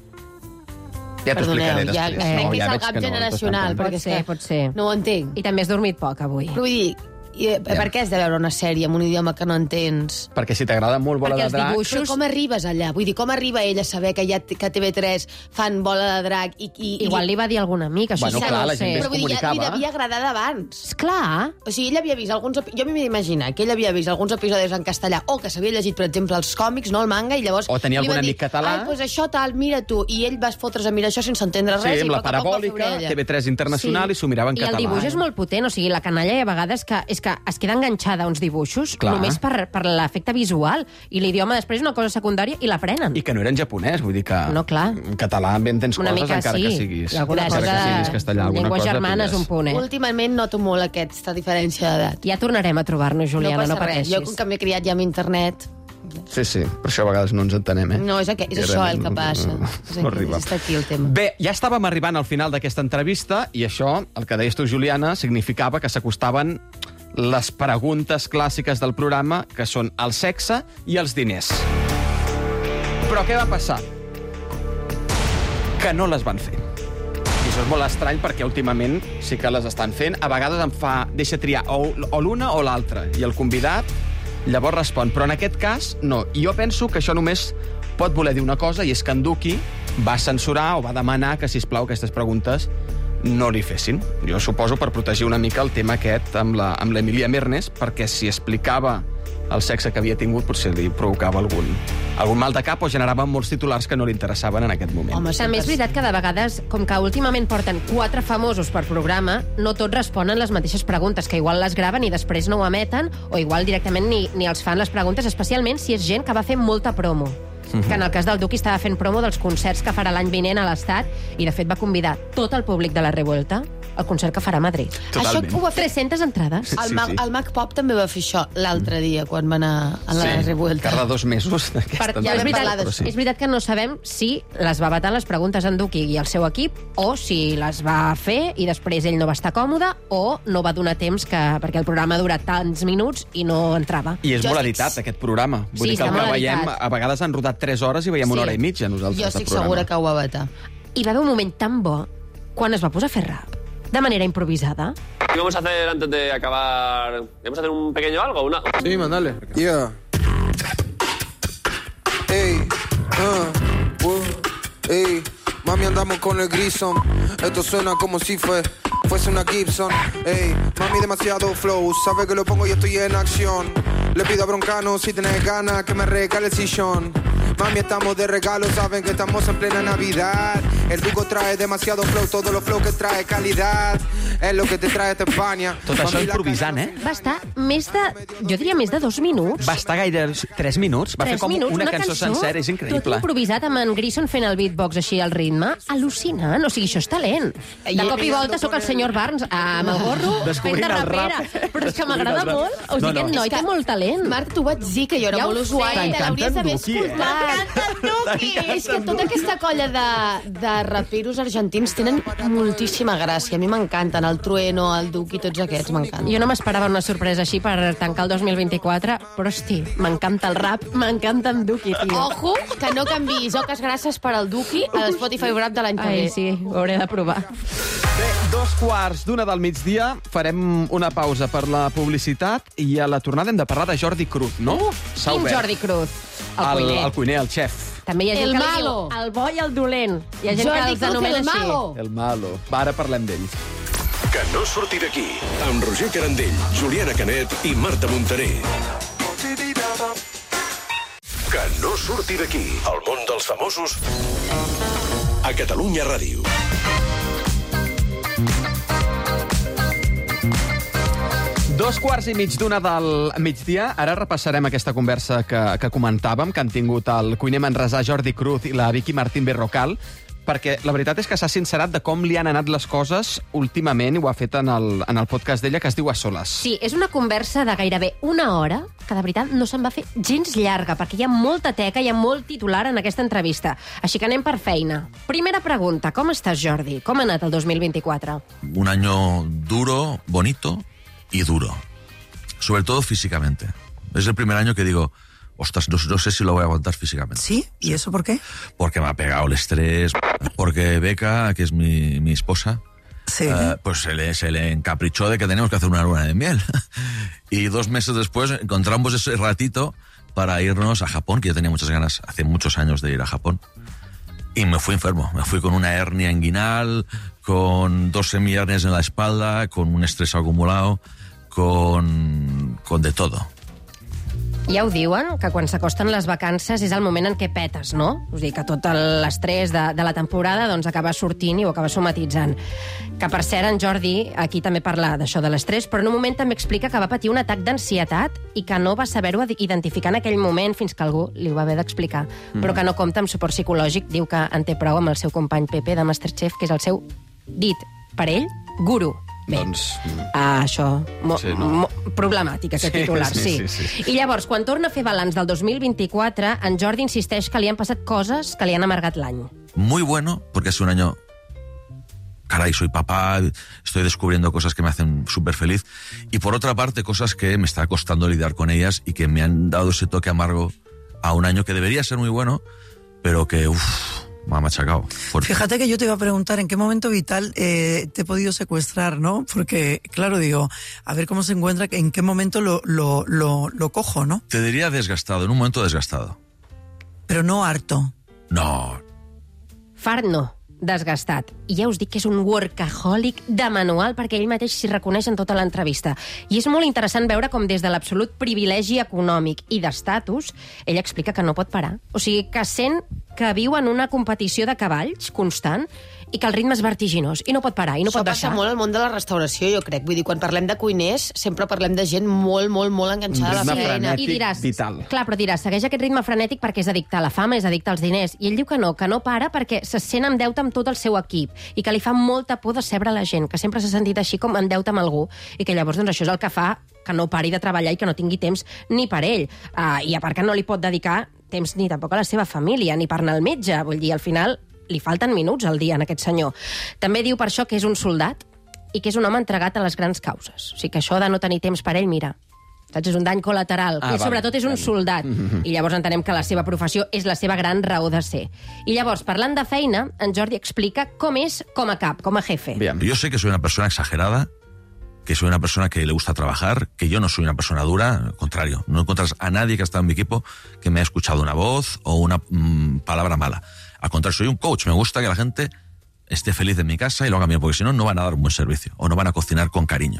Ja t'ho Perdoneu, explicaré ja, després. crec no, que és ja el veig gap que no, generacional, t'està perquè Pot és ser, que pot ser. no ho entenc. I també has dormit poc, avui. Però vull dir, i, eh, per què has de veure una sèrie en un idioma que no entens? Perquè si t'agrada molt Bola Perquè de els Drac... dibuixos- Però com arribes allà? Vull dir, com arriba ell a saber que, ja, que a T V tres fan Bola de Drac i... i Igual li va dir a algun amic, això Bueno, sí que clar, no la ho sé. gent Però vull dir, ja li comunicava. devia agradar d'abans. Esclar. O sigui, ell havia vist alguns... epi- Jo m'he d'imaginar que ell havia vist alguns episodis en castellà o que s'havia llegit, per exemple, els còmics, no el manga, i llavors... O tenia li algun va dir, amic català. Ai, doncs això tal, mira tu. I ell va fotre's a mirar això sense entendre Sí, res. amb i la a poc a poc va fer parabòlica, orella. T V tres Internacional, Sí. i s'ho mirava en I el català. dibuix és molt potent, o sigui, la canalla hi ha vegades que, és que es queda enganxada a uns dibuixos Clar. només per, per l'efecte visual, i l'idioma després és una cosa secundària i l'aprenen. I que no era en japonès, vull dir que... No, clar. En català ben tens Una coses, mica encara sí. que siguis... I alguna encara cosa que siguis castellà, alguna llengua cosa germana és pilles. un punt, eh? Últimament noto molt aquesta diferència d'edat. Ja tornarem a trobar-nos, Juliana, no, no passa res. pateixis. Jo, com que m'he criat ja amb internet... Sí, sí, per això a vegades no ens entenem, eh? No, és, aqu és I això el realment que passa. no- És, no aquí, arriba. és aquí el tema. Bé, ja estàvem arribant al final d'aquesta entrevista i això, el que deies tu, Juliana, significava que s'acostaven les preguntes clàssiques del programa, que són el sexe i els diners. Però què va passar? Que no les van fer. I això és molt estrany perquè últimament sí que les estan fent. A vegades em fa... deixa triar o, o l'una o l'altra. I el convidat llavors respon. Però en aquest cas, no. I jo penso que això només pot voler dir una cosa, i és que en Duki va censurar o va demanar que, sisplau, aquestes preguntes no li fessin. Jo suposo per protegir una mica el tema aquest amb la, amb l'Emilia Mernes, perquè si explicava el sexe que havia tingut potser li provocava algun, algun mal de cap o generava molts titulars que no li interessaven en aquest moment. Home, També és veritat que de vegades, com que últimament porten quatre famosos per programa, no tots responen les mateixes preguntes, que igual les graven i després no ho emeten, o igual directament ni, ni els fan les preguntes, especialment si és gent que va fer molta promo. Que en el cas del Duki estava fent promo dels concerts que farà l'any vinent a l'Estat, i de fet va convidar tot el públic de la Revuelta al concert que farà a Madrid. Això ho va fer... tres-centes entrades. El, Sí, Mac, sí. el Mac Pop també va fer això l'altre dia, quan va anar a la Revuelta. Cada dos mesos d'aquesta Per, ja és, vam veritat, parlar Però sí. és veritat que no sabem si les va vetar les preguntes en Duki i el seu equip, o si les va fer i després ell no va estar còmode, o no va donar temps que, perquè el programa ha durat tants minuts i no entrava. I és Jo molt estic- editat, aquest programa. Vull Sí, dir que està el que molt veiem, editat. a vegades han rodat tres hores i veiem Sí. una hora i mitja nosaltres. Jo de estic programa. segura que ho va vetar. I va haver un moment tan bo quan es va posar a fer rap, de manera improvisada. ¿Qué vamos a hacer antes de acabar? ¿Vamos a hacer un pequeño algo? Una... Sí, mandale. Yeah. Ey, uh, uh, ey. Mami, andamos con el Grison. Esto suena como si fue, fuese una Gibson. Ey, mami, demasiado flow. Sabe que lo pongo y estoy en acción. Le pido a Broncano si tenés ganas que me regale el sillón. Mami, estamos de regalo, saben que estamos en plena Navidad. El Duco trae demasiado flow, todos los flow que trae calidad. es lo que te trae esta España. Tot això improvisant, eh? Va estar més de, jo diria més de dos minuts. Va estar gaire tres minuts. Va Tres fer com minuts, una, cançó, sencera, és Tot increïble. improvisat amb en Grison fent el beatbox així al ritme. Al·lucinant, o sigui, això és talent. De cop i volta sóc el senyor Barnes amb el gorro fent Descobrint de el rapera. rap. Però és que m'agrada Descobrint el molt. rap. O sigui, No, no. aquest noi té molt talent. Marc, tu vaig dir que jo era Ja ho molt sé. usuària, te l'hauries d'haver Duki, eh? escoltat. Duki! És que tota aquesta colla de, de raperos argentins tenen moltíssima gràcia. A mi m'encanten, el Trueno, el Duki, tots aquests m'encanten. Jo no m'esperava una sorpresa així per tancar el dos mil vint-i-quatre, però, hosti, m'encanta el rap, m'encanta en Duki, tio. Ojo, que no canviïs oques grasses per al Duki a l'Spotify Rap de l'any que Ai, ve. sí, ho hauré de provar. Bé, dos quarts d'una del migdia, farem una pausa per la publicitat i a la tornada hem de parlar de Jordi Cruz, no? S'ha Quin obert. Jordi Cruz? El, El, cuiner. el cuiner, el xef. També hi ha gent El que malo. li diu el bo i el dolent. Hi ha gent Jordi que els Cruz, anomena el així. mago. El malo. Va, ara parlem d'ell. Que no surti d'aquí. Amb Roger Carandell, Juliana Canet i Marta Montaner. Que no surti d'aquí. El món dels famosos a Catalunya Ràdio. Dos quarts i mig d'una del migdia. Ara repassarem aquesta conversa que, que comentàvem, que han tingut el cuiner manresà Jordi Cruz i la Vicky Martín Berrocal, perquè la veritat és que s'ha sincerat de com li han anat les coses últimament i ho ha fet en el, en el podcast d'ella, que es diu A Soles. Sí, és una conversa de gairebé una hora que de veritat no se'n va fer gens llarga, perquè hi ha molta teca, hi ha molt titular en aquesta entrevista. Així que anem per feina. Primera pregunta, com estàs, Jordi? Com ha anat el dos mil vint-i-quatre? Un año duro, bonito y duro. Sobre todo físicamente. Es el primer año que digo, ostras, no, no sé si lo voy a aguantar físicamente. ¿Sí? ¿Y eso por qué? Porque me ha pegado el estrés, porque Beca, que es mi, mi esposa, Sí. eh, pues se le, se le encaprichó de que teníamos que hacer una luna de miel. Y dos meses después encontramos ese ratito para irnos a Japón, que yo tenía muchas ganas, hace muchos años, de ir a Japón. Y me fui enfermo. Me fui con una hernia inguinal, con dos semihernias en la espalda, con un estrés acumulado, con, con de todo. Ja ho diuen, que quan s'acosten les vacances és el moment en què petes, no? O sigui, que tot l'estrès de, de la temporada doncs, acaba sortint i ho acaba somatitzant. Que, per cert, en Jordi aquí també parla d'això de l'estrès, però en un moment també explica que va patir un atac d'ansietat i que no va saber-ho identificar en aquell moment fins que algú li ho va haver d'explicar. Mm. Però que no compta amb suport psicològic, diu que en té prou amb el seu company Pepe de Masterchef, que és el seu, dit per ell, guru. Bé, Doncs... ah, això, mo, Sí, no? mo, problemàtic, aquest Sí, titular, sí, sí, sí, sí. I llavors, quan torna a fer balanç del dos mil vint-i-quatre, en Jordi insisteix que li han passat coses que li han amargat l'any. Muy bueno, porque es un año... Caray, soy papá, estoy descubriendo cosas que me hacen súper feliz. Y por otra parte, cosas que me está costando lidiar con ellas y que me han dado ese toque amargo a un año que debería ser muy bueno, pero que, uff, me ha machacado. Fuerte. Fíjate que yo te iba a preguntar en qué momento vital eh, te he podido secuestrar, ¿no? Porque, claro, digo, a ver cómo se encuentra, en qué momento lo, lo, lo, lo cojo, ¿no? Te diría desgastado, en un momento desgastado. Pero no harto. No, Fart no, desgastat. I ja us dic que és un workaholic de manual, perquè ell mateix s'hi reconeix en tota l'entrevista. I és molt interessant veure com des de l'absolut privilegi econòmic i d'estatus, ell explica que no pot parar. O sigui, que sent que viu en una competició de cavalls constant i que el ritme és vertiginós i no pot parar i no Això pot passa deixar. molt al món de la restauració, jo crec. Vull dir, quan parlem de cuiners, sempre parlem de gent molt, molt, molt enganxada a la Ritme feina. frenètic, I diràs, vital. clar, però diràs, segueix aquest ritme frenètic perquè és addicte a la fama, és addicte als diners. I ell diu que no, que no para perquè se sent en deute amb tot el seu equip i que li fa molta por decebre la gent, que sempre s'ha sentit així com en deute amb algú i que llavors doncs, això és el que fa que no pari de treballar i que no tingui temps ni per ell. Uh, I a part que no li pot dedicar temps ni tampoc a la seva família, ni per anar al metge. Vull dir, al final li falten minuts al dia en aquest senyor. També diu per això que és un soldat i que és un home entregat a les grans causes. O sigui que això de no tenir temps per ell, mira, saps? És un dany col·lateral. Ah, I sobretot vale. és un soldat. I llavors entenem que la seva professió és la seva gran raó de ser. I llavors, parlant de feina, en Jordi explica com és com a cap, com a jefe. Bien. yo sé que soy una persona exagerada, que soy una persona que le gusta trabajar, que yo no soy una persona dura, al contrario, no encuentras a nadie que ha estado en mi equipo que me haya escuchado una voz o una mmm, palabra mala. Al contrario, soy un coach, me gusta que la gente esté feliz en mi casa y lo haga bien, porque si no, no van a dar un buen servicio o no van a cocinar con cariño.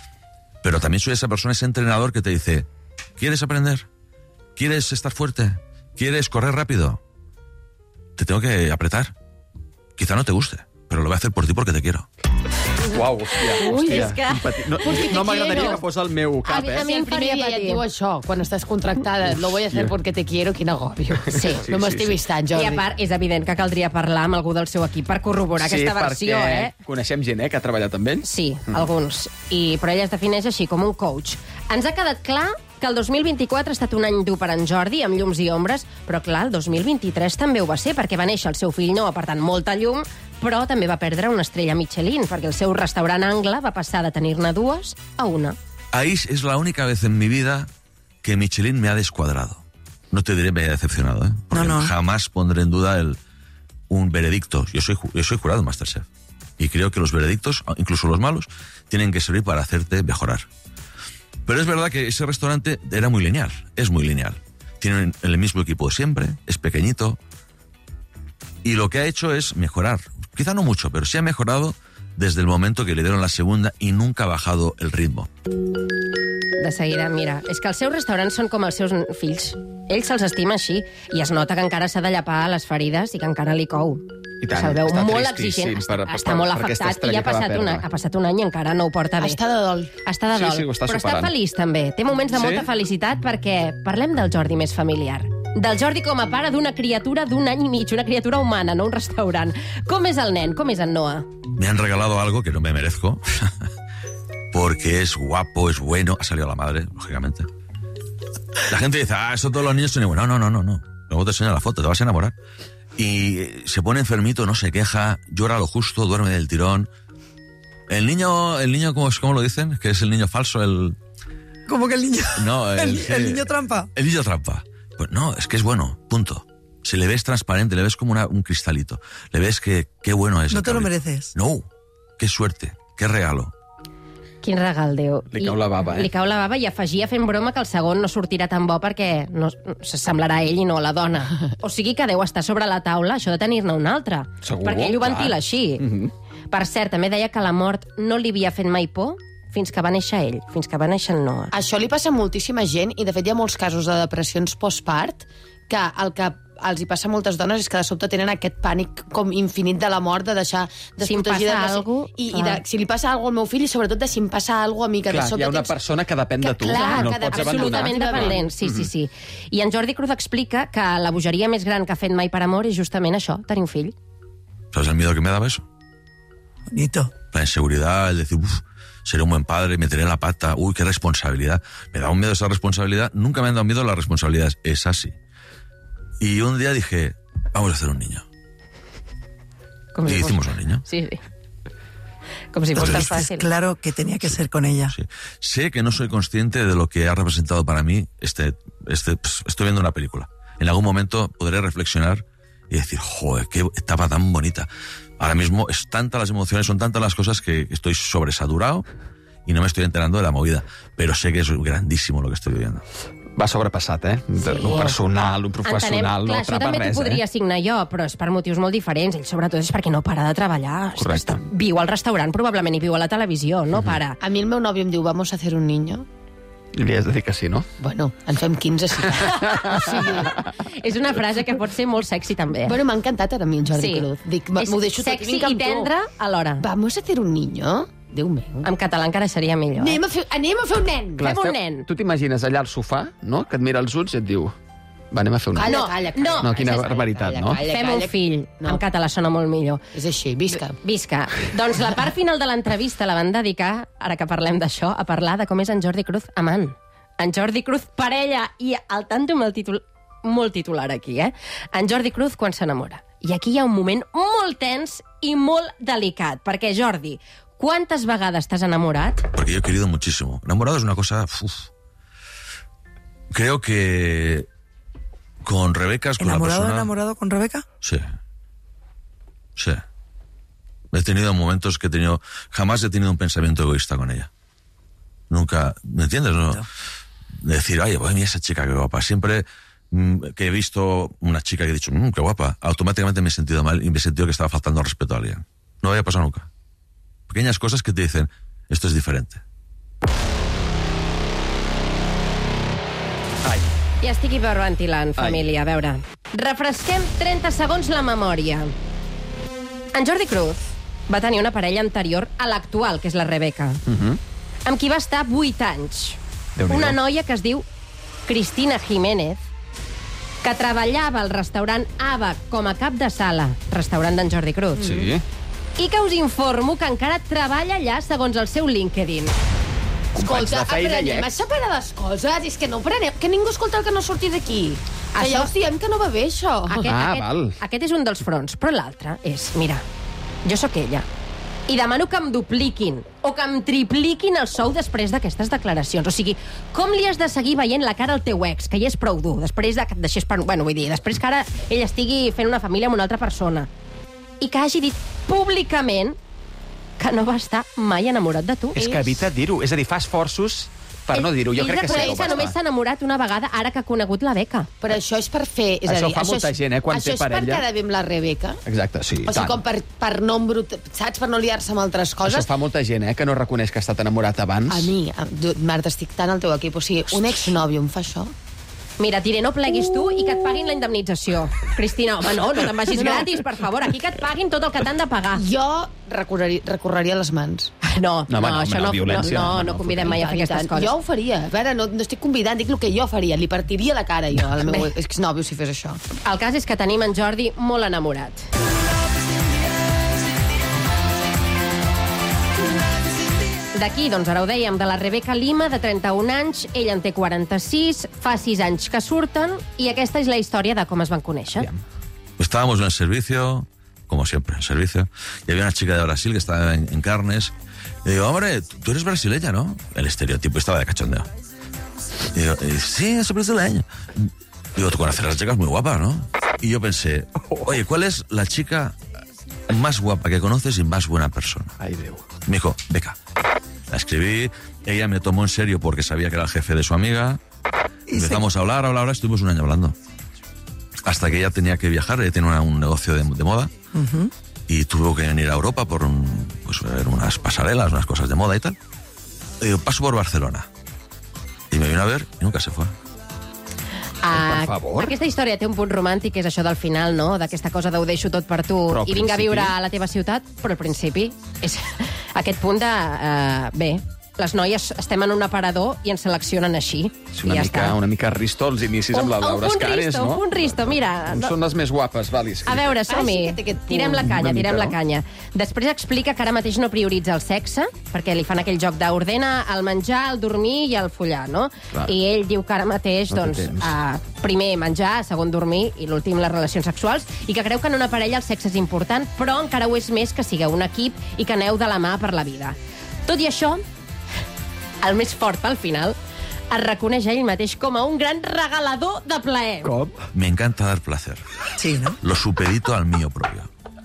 Pero también soy esa persona, ese entrenador que te dice, ¿quieres aprender? ¿Quieres estar fuerte? ¿Quieres correr rápido? Te tengo que apretar. Quizá no te guste, pero lo voy a hacer por ti porque te quiero. Uau, hòstia, Ui, hòstia. és que- quin pati- No, Porque te no m'agradaria quiero. que fos el meu cap, eh? A mi el primer dia ja et diu això, quan estàs contractada. Lo voy a hacer porque te quiero, quin agòbio. Sí. No m'estimis tant, Jordi. I a part, és evident que caldria parlar amb algú del seu equip per corroborar Sí, aquesta versió, perquè eh? coneixem gent, eh, que ha treballat amb ells. Sí, mm. alguns. I, però ella es defineix així, com un coach. Ens ha quedat clar que el dos mil vint-i-quatre ha estat un any dur per en Jordi, amb llums i ombres, però clar, el dos mil vint-i-tres també ho va ser, perquè va néixer el seu fill Noah, per tant, molta llum, però també va perdre una estrella Michelin, perquè el seu restaurant Angle va passar de tenir-ne dues a una. Ahí es la única vez en mi vida que Michelin me ha descuadrado. No te diré me haya decepcionado, ¿eh? Porque No, no. jamás pondré en duda el, un veredicto. Yo soy, ju- yo soy jurado en MasterChef. Y creo que los veredictos, incluso los malos, tienen que servir para hacerte mejorar. Pero es verdad que ese restaurante era muy lineal, es muy lineal. Tienen el mismo equipo de siempre, es pequeñito. Y lo que ha hecho es mejorar. Quizá no mucho, pero sí ha mejorado desde el momento que le dieron la segunda y nunca ha bajado el ritmo. De seguida, mira, és que els seus restaurants són com els seus fills. Ell se'ls estima així, i es nota que encara s'ha de llapar les ferides i que encara li cou. I tant, Se'l veu està molt tristíssim exigent, per- està, per- està molt per aquesta afectat i estrella ha que va passat, una, perdre. ha passat un any i encara no ho porta bé. Està de dol. Està de Sí, dol, sí, ho està però superant. està feliç també. Té moments de Sí? molta felicitat perquè parlem del Jordi més familiar. Del Jordi com a pare d'una criatura d'un any i mig, una criatura humana, no un restaurant. Com és el nen? Com és en Noah? Me han regalado algo que no me merezco, porque es guapo, es bueno. Ha salido la madre, lógicamente. La gente dice, ah, eso todos los niños son iguales. No, no, no, no, no. Luego te enseño la foto, te vas a enamorar. Y se pone enfermito, no se queja, llora lo justo, duerme del tirón. El niño, el niño, ¿cómo, es- cómo lo dicen? Que es el niño falso, el... ¿Cómo que el niño? No, el, el, el niño trampa. El niño trampa. Pues no, es que es bueno, punto. Si le ves transparente, le ves como una- un cristalito. Le ves que qué bueno es. No el te lo cabrito. mereces. No, qué suerte, qué regalo. Quin regal, Déu. Li cau la bava, eh? Li cau la bava i afegia fent broma que el segon no sortirà tan bo perquè no, se semblarà a ell i no a la dona. O sigui que deu estar sobre la taula això de tenir-ne un altre. Segur, perquè ell ho clar. ventila així. Mhm. Per cert, també deia que la mort no li havia fet mai por fins que va néixer ell, fins que va néixer el Noah. Això li passa a moltíssima gent i, de fet, hi ha molts casos de depressions postpart que el que els hi passa a moltes dones és que de sobte tenen aquest pànic com infinit de la mort, de deixar Si em desprotegida... passa de- algú, I, i clar. de, si li passa alguna al meu fill, i sobretot de si em passa alguna a mi, que Clar, de sobte hi ha una tens... persona que depèn de tu, clar, no que el pots abandonar. Absolutament dependent, sí, sí, sí. I en Jordi Cruz explica que la bogeria més gran que ha fet mai per amor és justament això, tenir un fill. ¿Sabes el miedo que me daba eso? Bonito. La inseguridad, el decir, uff, seré un buen padre, meteré la pata, uy, qué responsabilidad. Me da un miedo esa responsabilidad. Nunca me han dado miedo las responsabilidades, es así. Y un día dije, vamos a hacer un niño. Com Y si fos- hicimos un niño. Sí, sí. Com si fos tan Entonces, fàcil. claro que tenía que ser con ella. Sí. Sé que no soy consciente de lo que ha representado para mí este, este, pues, estoy viendo una película. En algún momento podré reflexionar y decir, joder, qué etapa tan bonita. Ahora mismo es tantas las emociones, son tantas las cosas que estoy sobresaturado y no me estoy enterando de la movida. Pero sé que es grandísimo lo que estoy viviendo. Va sobrepassat, eh? De, Sí. Lo personal, lo professional, Entenem, clar, no això atrapa també t'ho res, podria eh? signar jo, però és per motius molt diferents. Ell, sobretot, és perquè no para de treballar. Correcte. Està- Viu al restaurant, probablement, i viu a la televisió, no para. A mi el meu nòvio em diu, vamos a hacer un niño. I li has de dir que sí, no? Bueno, en fem quinze, sí. O sigui, És una frase que pot ser molt sexy, també. bueno, m'ha encantat ara a mi el Jordi Sí. Cruz. Dic, És m'ho deixo tot sexy vinc i amb tu. tendre alhora. Vamos a hacer un niño? Déu meu. En català encara seria millor. Anem a fer, anem a fer un nen. Clar, Fem un esteu- nen. Tu t'imagines allà al sofà, no?, que et mira els ulls i et diu, va, anem a fer un nen. Calla, No, calla, calla. no. No, quina Calla, barbaritat, calla, no? calla, Fem calla. un fill. No. En català sona molt millor. És així, visca. Visca. Doncs la part final de l'entrevista la van dedicar, ara que parlem d'això, a parlar de com és en Jordi Cruz amant. En Jordi Cruz, parella, i al tanto amb el títol molt titular aquí, eh? En Jordi Cruz quan s'enamora. I aquí hi ha un moment molt tens i molt delicat, perquè, Jordi, quantes vegades t'has enamorat? Porque yo he querido muchísimo. Enamorado es una cosa... uf. Creo que con Rebeca es con la ¿Enamorado, persona... enamorado con Rebeca? Sí. Sí. He tenido momentos que he tenido... Jamás he tenido un pensamiento egoísta con ella. Nunca... ¿Me entiendes? No. De decir, ay, voy a esa chica, qué guapa. Siempre mm, que he visto una chica que he dicho, mmm, qué guapa, automáticamente me he sentido mal y me he sentido que estaba faltando al respeto a alguien. No había pasado nunca. Pequeñas cosas que te dicen, esto es diferente. Ai, Ja estic hiperventilant, família. A veure, refresquem trenta segons la memòria. En Jordi Cruz va tenir una parella anterior a l'actual, que és la Rebeca, Uh-huh. amb qui va estar vuit anys. Déu-n'hi-do. Una noia que es diu Cristina Jiménez, que treballava al restaurant Ava com a cap de sala, restaurant d'en Jordi Cruz. Sí. I que us informo que encara treballa allà segons el seu LinkedIn. Escolta, aprenem a separar les coses. És que no aprenem, que ningú escolta el que no surti d'aquí. Que Això- ja us diem que no va bé, això. Aquest, Ah, aquest, val. aquest és un dels fronts, però l'altre és, mira, jo sóc ella, i demano que em dupliquin o que em tripliquin el sou després d'aquestes declaracions. O sigui, com li has de seguir veient la cara al teu ex, que ja és prou dur, després de que et deixés per... Bueno, vull dir, després que ara ell estigui fent una família amb una altra persona, i que hagi dit públicament que no va estar mai enamorat de tu. És que evita dir-ho. És a dir, fa esforços per no dir-ho. Jo Ell crec que sí que reconeix ho va que només estar. s'ha enamorat una vegada ara que ha conegut la Beca. Però això és per fer... És Això a dir, fa molta és, gent, eh, quan això té és per parella. quedar bé amb la Rebeca. Exacte, sí, O sigui, tant. com per, per no embrutar, saps? Per no liar-se amb altres Això coses. fa molta gent, eh, que no reconeix que ha estat enamorat abans. A mi, a- du- Marta, estic tant al teu equip. O sigui, un exnòvio em fa això? Mira, Tiré, no pleguis tu i que et paguin la indemnització. Cristina, home, no, no te'n vagis No. gratis, per favor. Aquí que et paguin tot el que t'han de pagar. Jo recorreria, recorreria les mans. No, No, home, no, això home, no, no, violència, no, no, home, no no, convidem mai a fer I tant, aquestes i tant. coses. Jo ho faria. A veure, no, no estic convidant, dic el que jo faria. Li partiria la cara jo al meu Bé. exnòvio si fes això. El cas és que tenim en Jordi molt enamorat. D'aquí, doncs ara ho dèiem, de la Rebeca Lima, de trenta-un anys, ell en té quaranta-sis, fa sis anys que surten, i aquesta és la història de com es van conèixer. Aviam. Estábamos en el servicio, como siempre, en el servicio, y había una chica de Brasil que estaba en, en carnes. Y digo, hombre, tú tú eres brasileña, ¿no? El estereotipo estaba de cachondeo. Y digo, "Eh, sí, soy brasileña. Digo, tú conoces a las chicas muy guapas, ¿no? Y yo pensé, oye, ¿cuál es la chica más guapa que conoces y más buena persona? Ai, Déu. Me dijo, Beca. La escribí, ella me tomó en serio porque sabía que era el jefe de su amiga. Empezamos a hablar, a hablar, estuvimos un año hablando. Hasta que ella tenía que viajar, ella tiene una- un negocio de, de moda, Ujú. y tuvo que venir a Europa por un- pues, ver unas pasarelas, unas cosas de moda y tal. Y digo, paso por Barcelona. Y me vino a ver y nunca se fue. Ah, Per favor. aquesta història té un punt romàntic, és això del final, no? D'aquesta cosa de ho deixo tot per tu Però al i vinga a principi- viure a la teva ciutat, però al principi és aquest punt de... Uh, bé, les noies estem en un aparador i ens seleccionen així. És I una, ja mica, està. una mica risto els inicis amb la Un- Laura un punt Escares, risto, no? un punt risto, mira. On són les més guapes, valis? A veure, Ah, sí som-hi. que té aquest punt. Tirem la canya, Una mica, tirem la no? canya. Després explica que ara mateix no prioritza el sexe, perquè li fan aquell joc d'ordena el menjar, el dormir i el follar, no? Clar. I ell diu que ara mateix, No té doncs, temps. uh, primer menjar, segon dormir i l'últim les relacions sexuals, i que creu que en una parella el sexe és important, però encara ho és més que sigueu un equip i que aneu de la mà per la vida. Tot i això, el més fort pel final, es reconeix ell mateix com a un gran regalador de plaer. Com? Me encanta dar placer. Sí, ¿no? Lo supedito al mío propio.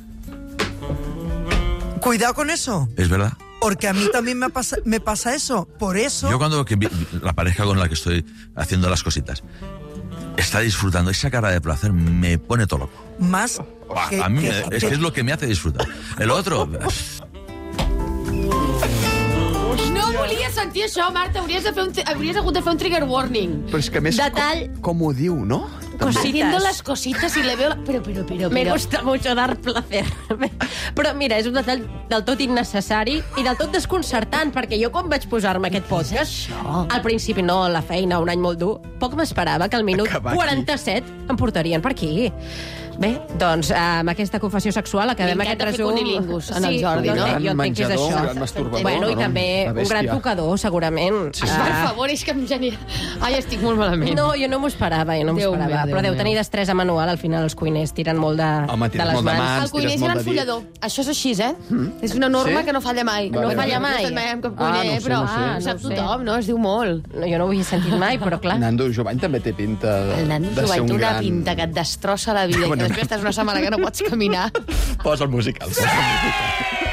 Cuidado con eso, ¿Es verdad? porque a mí también me pasa, me pasa eso. Por eso... Yo cuando que vi- la pareja con la que estoy haciendo las cositas está disfrutando, esa cara de placer me pone todo loco. Más Buah, que, a mí que- me- es que- que es lo que me hace disfrutar. El otro, No volia sentir això, Marta. Hauries, de fer un, hauries hagut de fer un trigger warning. Però és que a més, Detall. com, com ho diu, no? Haciendo las cositas y le veo... La... Pero, pero, pero, Me pero... gusta mucho dar placer. Però mira, és un detall del tot innecessari i del tot desconcertant, perquè jo quan vaig posar-me aquest podcast, al principi no, la feina, un any molt dur, poc m'esperava que al minut Acabar aquí. quaranta-set em portarien per aquí. Bé, doncs amb aquesta confessió sexual acabem Li aquest encanta fer resum. cunilingus en el Jordi, jo no? entenc- jo Un entenc que és menjador, això. un gran masturbador, Bueno, i no? també Una un gran bèstia. tocador, segurament. Sí, sí. Per Ah, favor, és que em genera... Ai, estic molt malament. no, jo no m'ho esperava, jo no m'ho Déu esperava. meu, Déu Però deu meu. tenir destresa manual, al final els cuiners tiren molt de, Home, de tires les molt de mans. mans. El cuiner tires és molt gran de dit. follador. Això és així, eh? Mm. És una norma Sí? que no falla mai. Vale, no vale. falla mai. No No mai amb cap Ah, cuiner, no ho sé, però no ho sé. ho sap No ho sé. tothom, no? Es diu molt. No, jo no ho havia sentit mai, però clar. Nando Jovany també té pinta de, El Nando de ser Jovany un té una gran... pinta que et destrossa la vida i que Bueno. després estàs una setmana que no pots caminar. Posa el musical, posa el musical.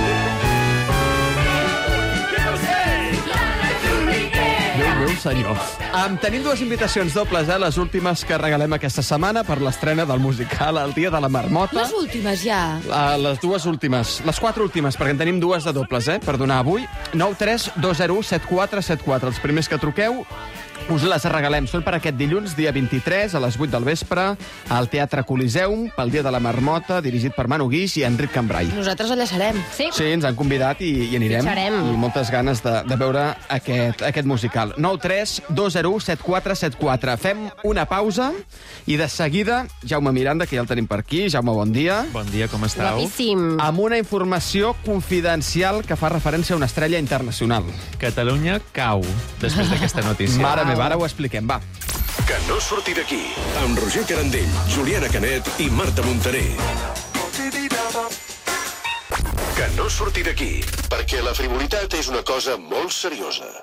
Déu meu senyor. Um, tenim dues invitacions dobles, eh? Les últimes que regalem aquesta setmana per l'estrena del musical El dia de la marmota. Les últimes, ja. Uh, les dues últimes, les quatre últimes, perquè en tenim dues de dobles, eh? Per donar avui. nou tres dos zero set quatre set quatre. Els primers que truqueu us les regalem. Són per aquest dilluns, dia vint-i-tres, a les vuit del vespre, al Teatre Coliseum, pel Dia de la Marmota, dirigit per Manu Guix i Enric Cambrai. Nosaltres allà serem. Sí. Sí, ens han convidat i, i anirem. Serem. I moltes ganes de, de veure aquest, aquest musical. nou tres dos zero u set quatre set quatre. Fem una pausa i de seguida, Jaume Miranda, que ja el tenim per aquí. Jaume, bon dia. Bon dia, com esteu? Guapíssim. Amb una informació confidencial que fa referència a una estrella internacional. Catalunya cau després d'aquesta notícia. Mare meva, ara ho expliquem, va. Que no surti d'aquí, amb Roger Carandell, Juliana Canet i Marta Montaner. Que no surti d'aquí, perquè la frivolitat és una cosa molt seriosa.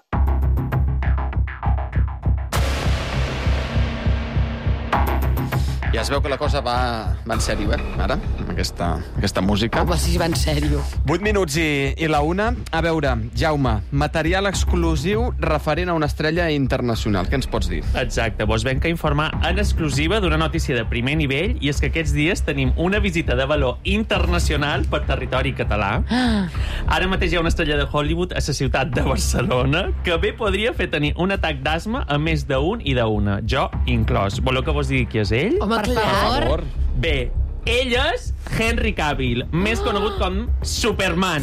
Ja es veu que la cosa va, va en sèrio, eh, ara, amb aquesta, aquesta música. Home, si va en sèrio. vuit minuts i, i la una. A veure, Jaume, material exclusiu referent a una estrella internacional. Què ens pots dir? Exacte, vos venc a informar en exclusiva d'una notícia de primer nivell, i és que aquests dies tenim una visita de valor internacional per territori català. Ara mateix hi ha una estrella de Hollywood a la ciutat de Barcelona que bé podria fer tenir un atac d'asma a més d'un i d'una, jo inclòs. Voleu que vos digui qui és ell? Home, Per clar. favor. Bé, ell és Henry Cavill, més conegut com Superman.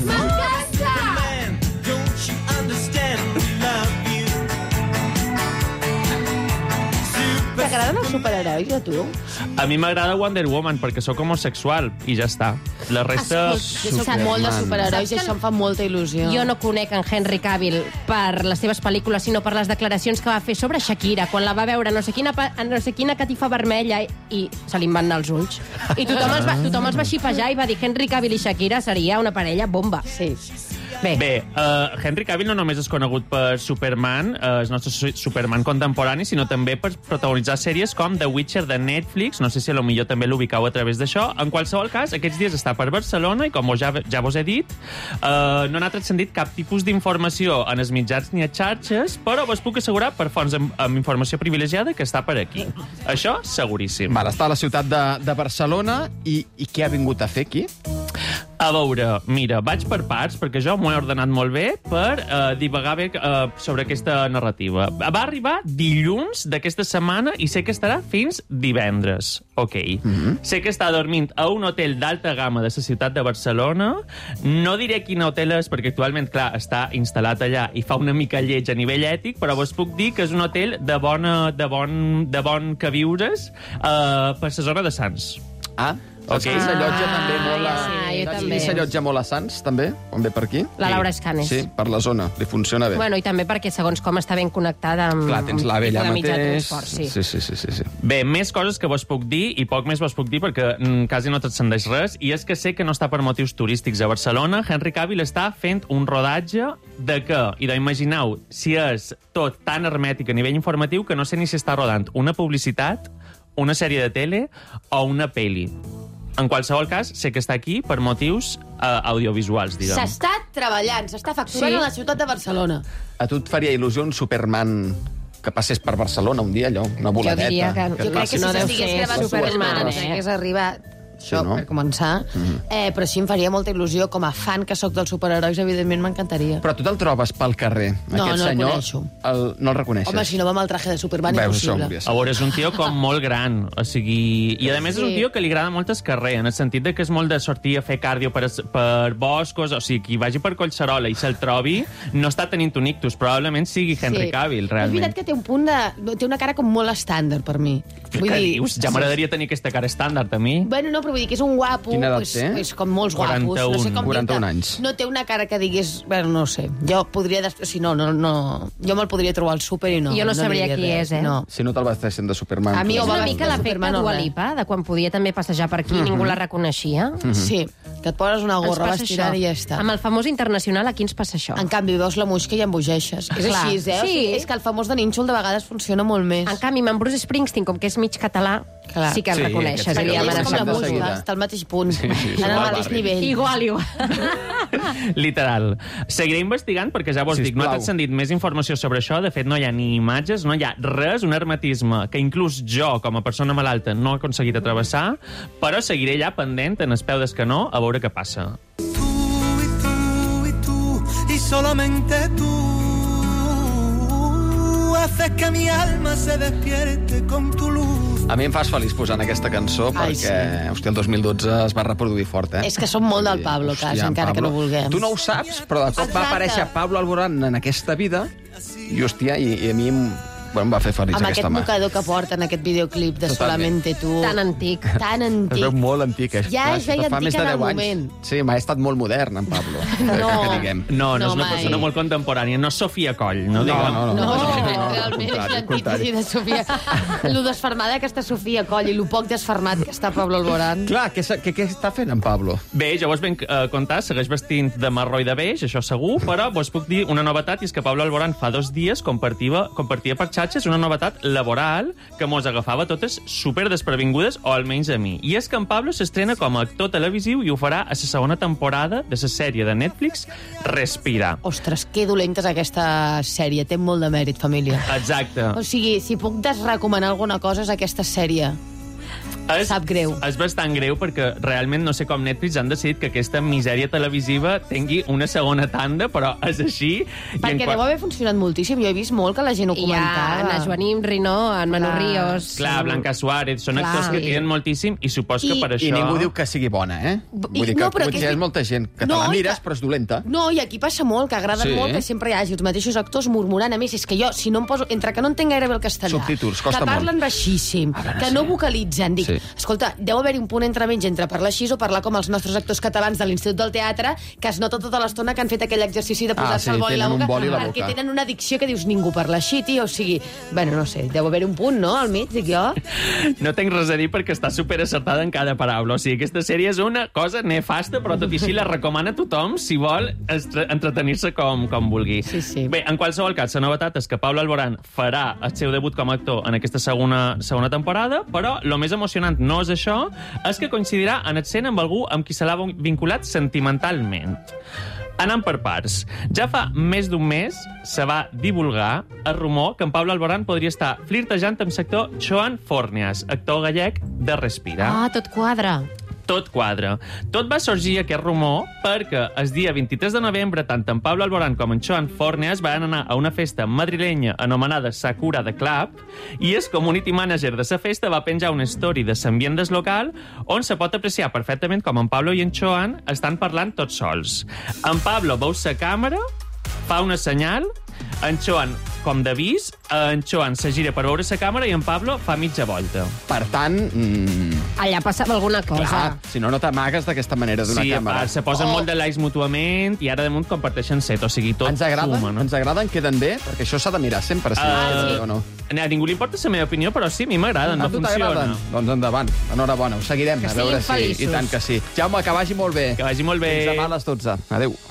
T'agraden els superherois, a tu? A mi m'agrada Wonder Woman perquè sóc homosexual i ja està. La resta... Jo soc molt de superherois i això em fa molta il·lusió. Jo no conec en Henry Cavill per les seves pel·lícules, sinó per les declaracions que va fer sobre Shakira, quan la va veure no sé quina, pa- no sé quina catifa vermella i, i se li van anar els ulls. I tothom els, va, tothom els va xipejar i va dir Henry Cavill i Shakira seria una parella bomba. Sí. Bé, Bé, uh, Henry Cavill no només és conegut per Superman, uh, el nostre su- Superman contemporani, sinó també per protagonitzar sèries com The Witcher de Netflix, no sé si a lo millor també l'ubicau a través d'això. En qualsevol cas, aquests dies està per Barcelona i, com ja, ja vos he dit, uh, no n'ha transcendit cap tipus d'informació en els mitjans ni a xarxes, però vos puc assegurar per fonts amb, amb informació privilegiada que està per aquí. Això, seguríssim. Val, està a la ciutat de, de Barcelona i, i què ha vingut a fer aquí? A veure, mira, vaig per parts, perquè jo m'ho he ordenat molt bé per uh, divagar bé uh, sobre aquesta narrativa. Va arribar dilluns d'aquesta setmana i sé que estarà fins divendres. Ok. Mm-hmm. Sé que està dormint a un hotel d'alta gamma de la ciutat de Barcelona. No diré quin hotel és, perquè actualment, clar, està instal·lat allà i fa una mica lleig a nivell ètic, però vos puc dir que és un hotel de, bona, de, bon, de bon que viures uh, per la zona de Sants. Ah, Ok. okay. S'allotja també molt a... sí, jo Saps també. qui s'allotja molt a Sants, també, quan ve per aquí? la Laura Escanes. Sí, per la zona, li funciona bé. Bueno, i també perquè segons com està ben connectada amb... Clar, tens l'A V allà amb tipus de mitjà de mateix. transport, sí. Sí, sí, sí, sí, sí. Bé, més coses que vos puc dir, i poc més vos puc dir perquè mm, quasi no transcendeix res, i és que sé que no està per motius turístics a Barcelona. Henry Cavill està fent un rodatge de què? I d'imagineu si és tot tan hermètic a nivell informatiu que no sé ni si està rodant una publicitat, una sèrie de tele o una peli. En qualsevol cas, sé que està aquí per motius uh, audiovisuals, diguem. S'està treballant, s'està facturant Sí. a la ciutat de Barcelona. A tu et faria il·lusió un Superman que passés per Barcelona un dia, allò, una voladeta? diria que- et jo crec passi Que si no deu s'estigués ser gravant Superman, Superman, eh? eh? hagués arribat... Això, Sí, no? per començar. Mm-hmm. eh, però sí, em faria molta il·lusió. Com a fan que sóc dels superherois, evidentment m'encantaria. Però tu te'l trobes pel carrer, No, aquest no el senyor? coneixo. El, no el reconeixes? Home, si no va amb el traje de Superman, Veus, això impossible. hauria A veure, és un tio com molt gran, o sigui... I a més és un Sí. tio que li agrada molt el carrer, en el sentit de que és molt de sortir a fer cardio per, es- per boscos, o sigui, qui vagi per Collserola i se'l trobi, no està tenint un ictus, probablement sigui Henry Cavill, És veritat realment. que té un punt de... Té una cara com molt estàndard, per mi. Què dius? Ja m'agradaria tenir aquesta cara estàndard, a mi. Bueno, no, però vull dir que és un guapo, Quina edat pues, té? pues, com molts guapos. quaranta-un. No sé com quaranta-un pinta. anys. No té una cara que digués... Bueno, no sé. Jo podria... Des... Si no, no, no... Jo me'l podria trobar al súper i no... Jo no sabria diria qui res. és, eh? No. Si no te'l vas deixant de Superman. A mi tu. És o va una de mica l'efecte Superman o Dua res. Lipa, de quan podia també passejar per aquí i ningú la reconeixia. Sí, que et poses una Ens gorra passa vestirada això. i ja està. Amb el famós internacional aquí ens passa això. En canvi, veus la musca i embogeixes. És Clar. així, eh? O Sí. sigui, és que el famós de nínxol de vegades funciona molt més. En canvi, amb Bruce Springsteen, com que és mig català, Clar. sí que el Sí, reconeixes. aquest sí diria que és el com la de musca, seguida. està al mateix punt. Sí, sí, en el igual mateix barri. nivell. Igual, igual. Literal. Seguiré investigant perquè ja vos dic, no ha Sisplau. transcendit més informació sobre això. De fet, no hi ha ni imatges, no hi ha res, un hermetisme que inclús jo, com a persona malalta, no he aconseguit atravessar, però seguiré ja pendent en el peu del canó a veure què passa. Y solamente tú haces que mi alma se despierte con tu luz. A mi em fas feliç posant aquesta cançó Ai, perquè, sí. hòstia, el dos mil dotze es va reproduir fort, eh? És que som molt del Pablo, cas, Hòstia, encara Pablo. que no vulguem. Tu no ho saps, però de cop Exacte. va aparèixer Pablo Alborán en aquesta vida i, hòstia, i, i a mi em, bueno, em va fer feliç Amb aquest aquest home. mocador que porta en aquest videoclip de Totalment. Solamente tu. Tan antic. Tan Es antic. veu molt antic. Eh? Ja Clar, es veia això fa antic més de en el deu anys. moment. Sí, m'ha estat molt modern, en Pablo. No. Que diguem. No, no, No, és una mai. persona molt contemporània. No és Sofia Coll, no, No, diguem. no, no. No, no, realment al és contrari, al contrari. l'antítesi de Sofia. Lo desfermada que està Sofia Coll i lo poc desfermat que està Pablo Alborán. Clar, què, què, què està fent en Pablo? Bé, ja vos ben eh, contar, segueix vestint de marró i de beix, això segur, però vos puc dir una novetat, i és que Pablo Alborán fa dos dies compartia, compartia per xarxes una novetat laboral que mos agafava totes super desprevingudes, o almenys a mi. I és que en Pablo s'estrena com a actor televisiu i ho farà a la segona temporada de la sèrie de Netflix Respirar. Ostres, que dolenta és aquesta sèrie. Té molt de mèrit, família. Exacte. O sigui, si puc desrecomanar alguna cosa és aquesta sèrie. És, Sap greu. És bastant greu perquè realment no sé com Netflix han decidit que aquesta misèria televisiva tingui una segona tanda, però és així. Perquè i deu haver funcionat moltíssim. Jo he vist molt que la gent ho Hi ha comentava. Ana Joanim Rinó, en Manu Clar. Ríos... Clar, Blanca Suárez, són Clar. actors que Sí. criden moltíssim i supos que I- per això... I ningú diu que sigui bona, eh? Vull dir que no, però vull que dir, és- hi ha molta gent que te No, la i mires, que- però és dolenta. No, i aquí passa molt, que agraden Sí. molt que sempre hi hagi els mateixos actors murmurant. A més, és que jo, si no em poso... Entre que no entenc gairebé el castellà, Subtítols, costa que parlen molt. baixíssim, veure, que sí. no vocalitzen, dic, Sí. escolta, deu haver-hi un punt entre mig entre parlar així o parlar com els nostres actors catalans de l'Institut del Teatre, que es nota tota l'estona que han fet aquell exercici de Ah, posar-se sí, el boli a la tenen un boca, boli a la perquè boca. tenen una dicció que dius ningú parla així, tio, o sigui, bueno, no sé, deu haver-hi un punt, no?, al mig, dic jo. No tinc res a dir perquè està super acertada en cada paraula. O sigui, aquesta sèrie és una cosa nefasta, però tot i així la recomana a tothom si vol estre- entretenir-se com, com vulgui. Sí, sí. Bé, en qualsevol cas, la novetat és que Pablo Alborán farà el seu debut com a actor en aquesta segona, segona temporada, però el més emocionant no és això, és que coincidirà en escena amb algú amb qui se l'ha vinculat sentimentalment. Anant per parts. Ja fa més d'un mes se va divulgar el rumor que en Pablo Alborán podria estar flirtejant amb l'actor Joan Fornias, actor gallec de Respirar. Ah, tot quadra. Tot quadra. Tot va sorgir aquest rumor perquè el dia vint-i-tres de novembre tant en Pablo Alborán com en Joan Fornias van anar a una festa madrilenya anomenada Sakura The Club i el community manager de la festa va penjar una story de l'ambient del local on se pot apreciar perfectament com en Pablo i en Joan estan parlant tots sols. En Pablo veu la càmera, fa una senyal, en Joan, com d'avís, en Joan se gira per veure la càmera i en Pablo fa mitja volta. Per tant, mm, Allà passava alguna cosa. clar, si no, no t'amagues d'aquesta manera d'una Sí, a càmera. part, se posen oh. molt de likes mutuament i ara damunt comparteixen set, o sigui, tot Ens agraden? suma, no? Ens agraden? Queden bé? Perquè això s'ha de mirar sempre, si Ah, sí. o no. A ningú li importa la meva opinió, però sí, a mi m'agraden, A no tu funciona. t'agraden? Doncs endavant, enhorabona, ho seguirem, Que a veure siguin si... I feliços. tant que sí. Jaume, que vagi molt bé. Que vagi molt bé. Fins demà a les dotze. Adéu.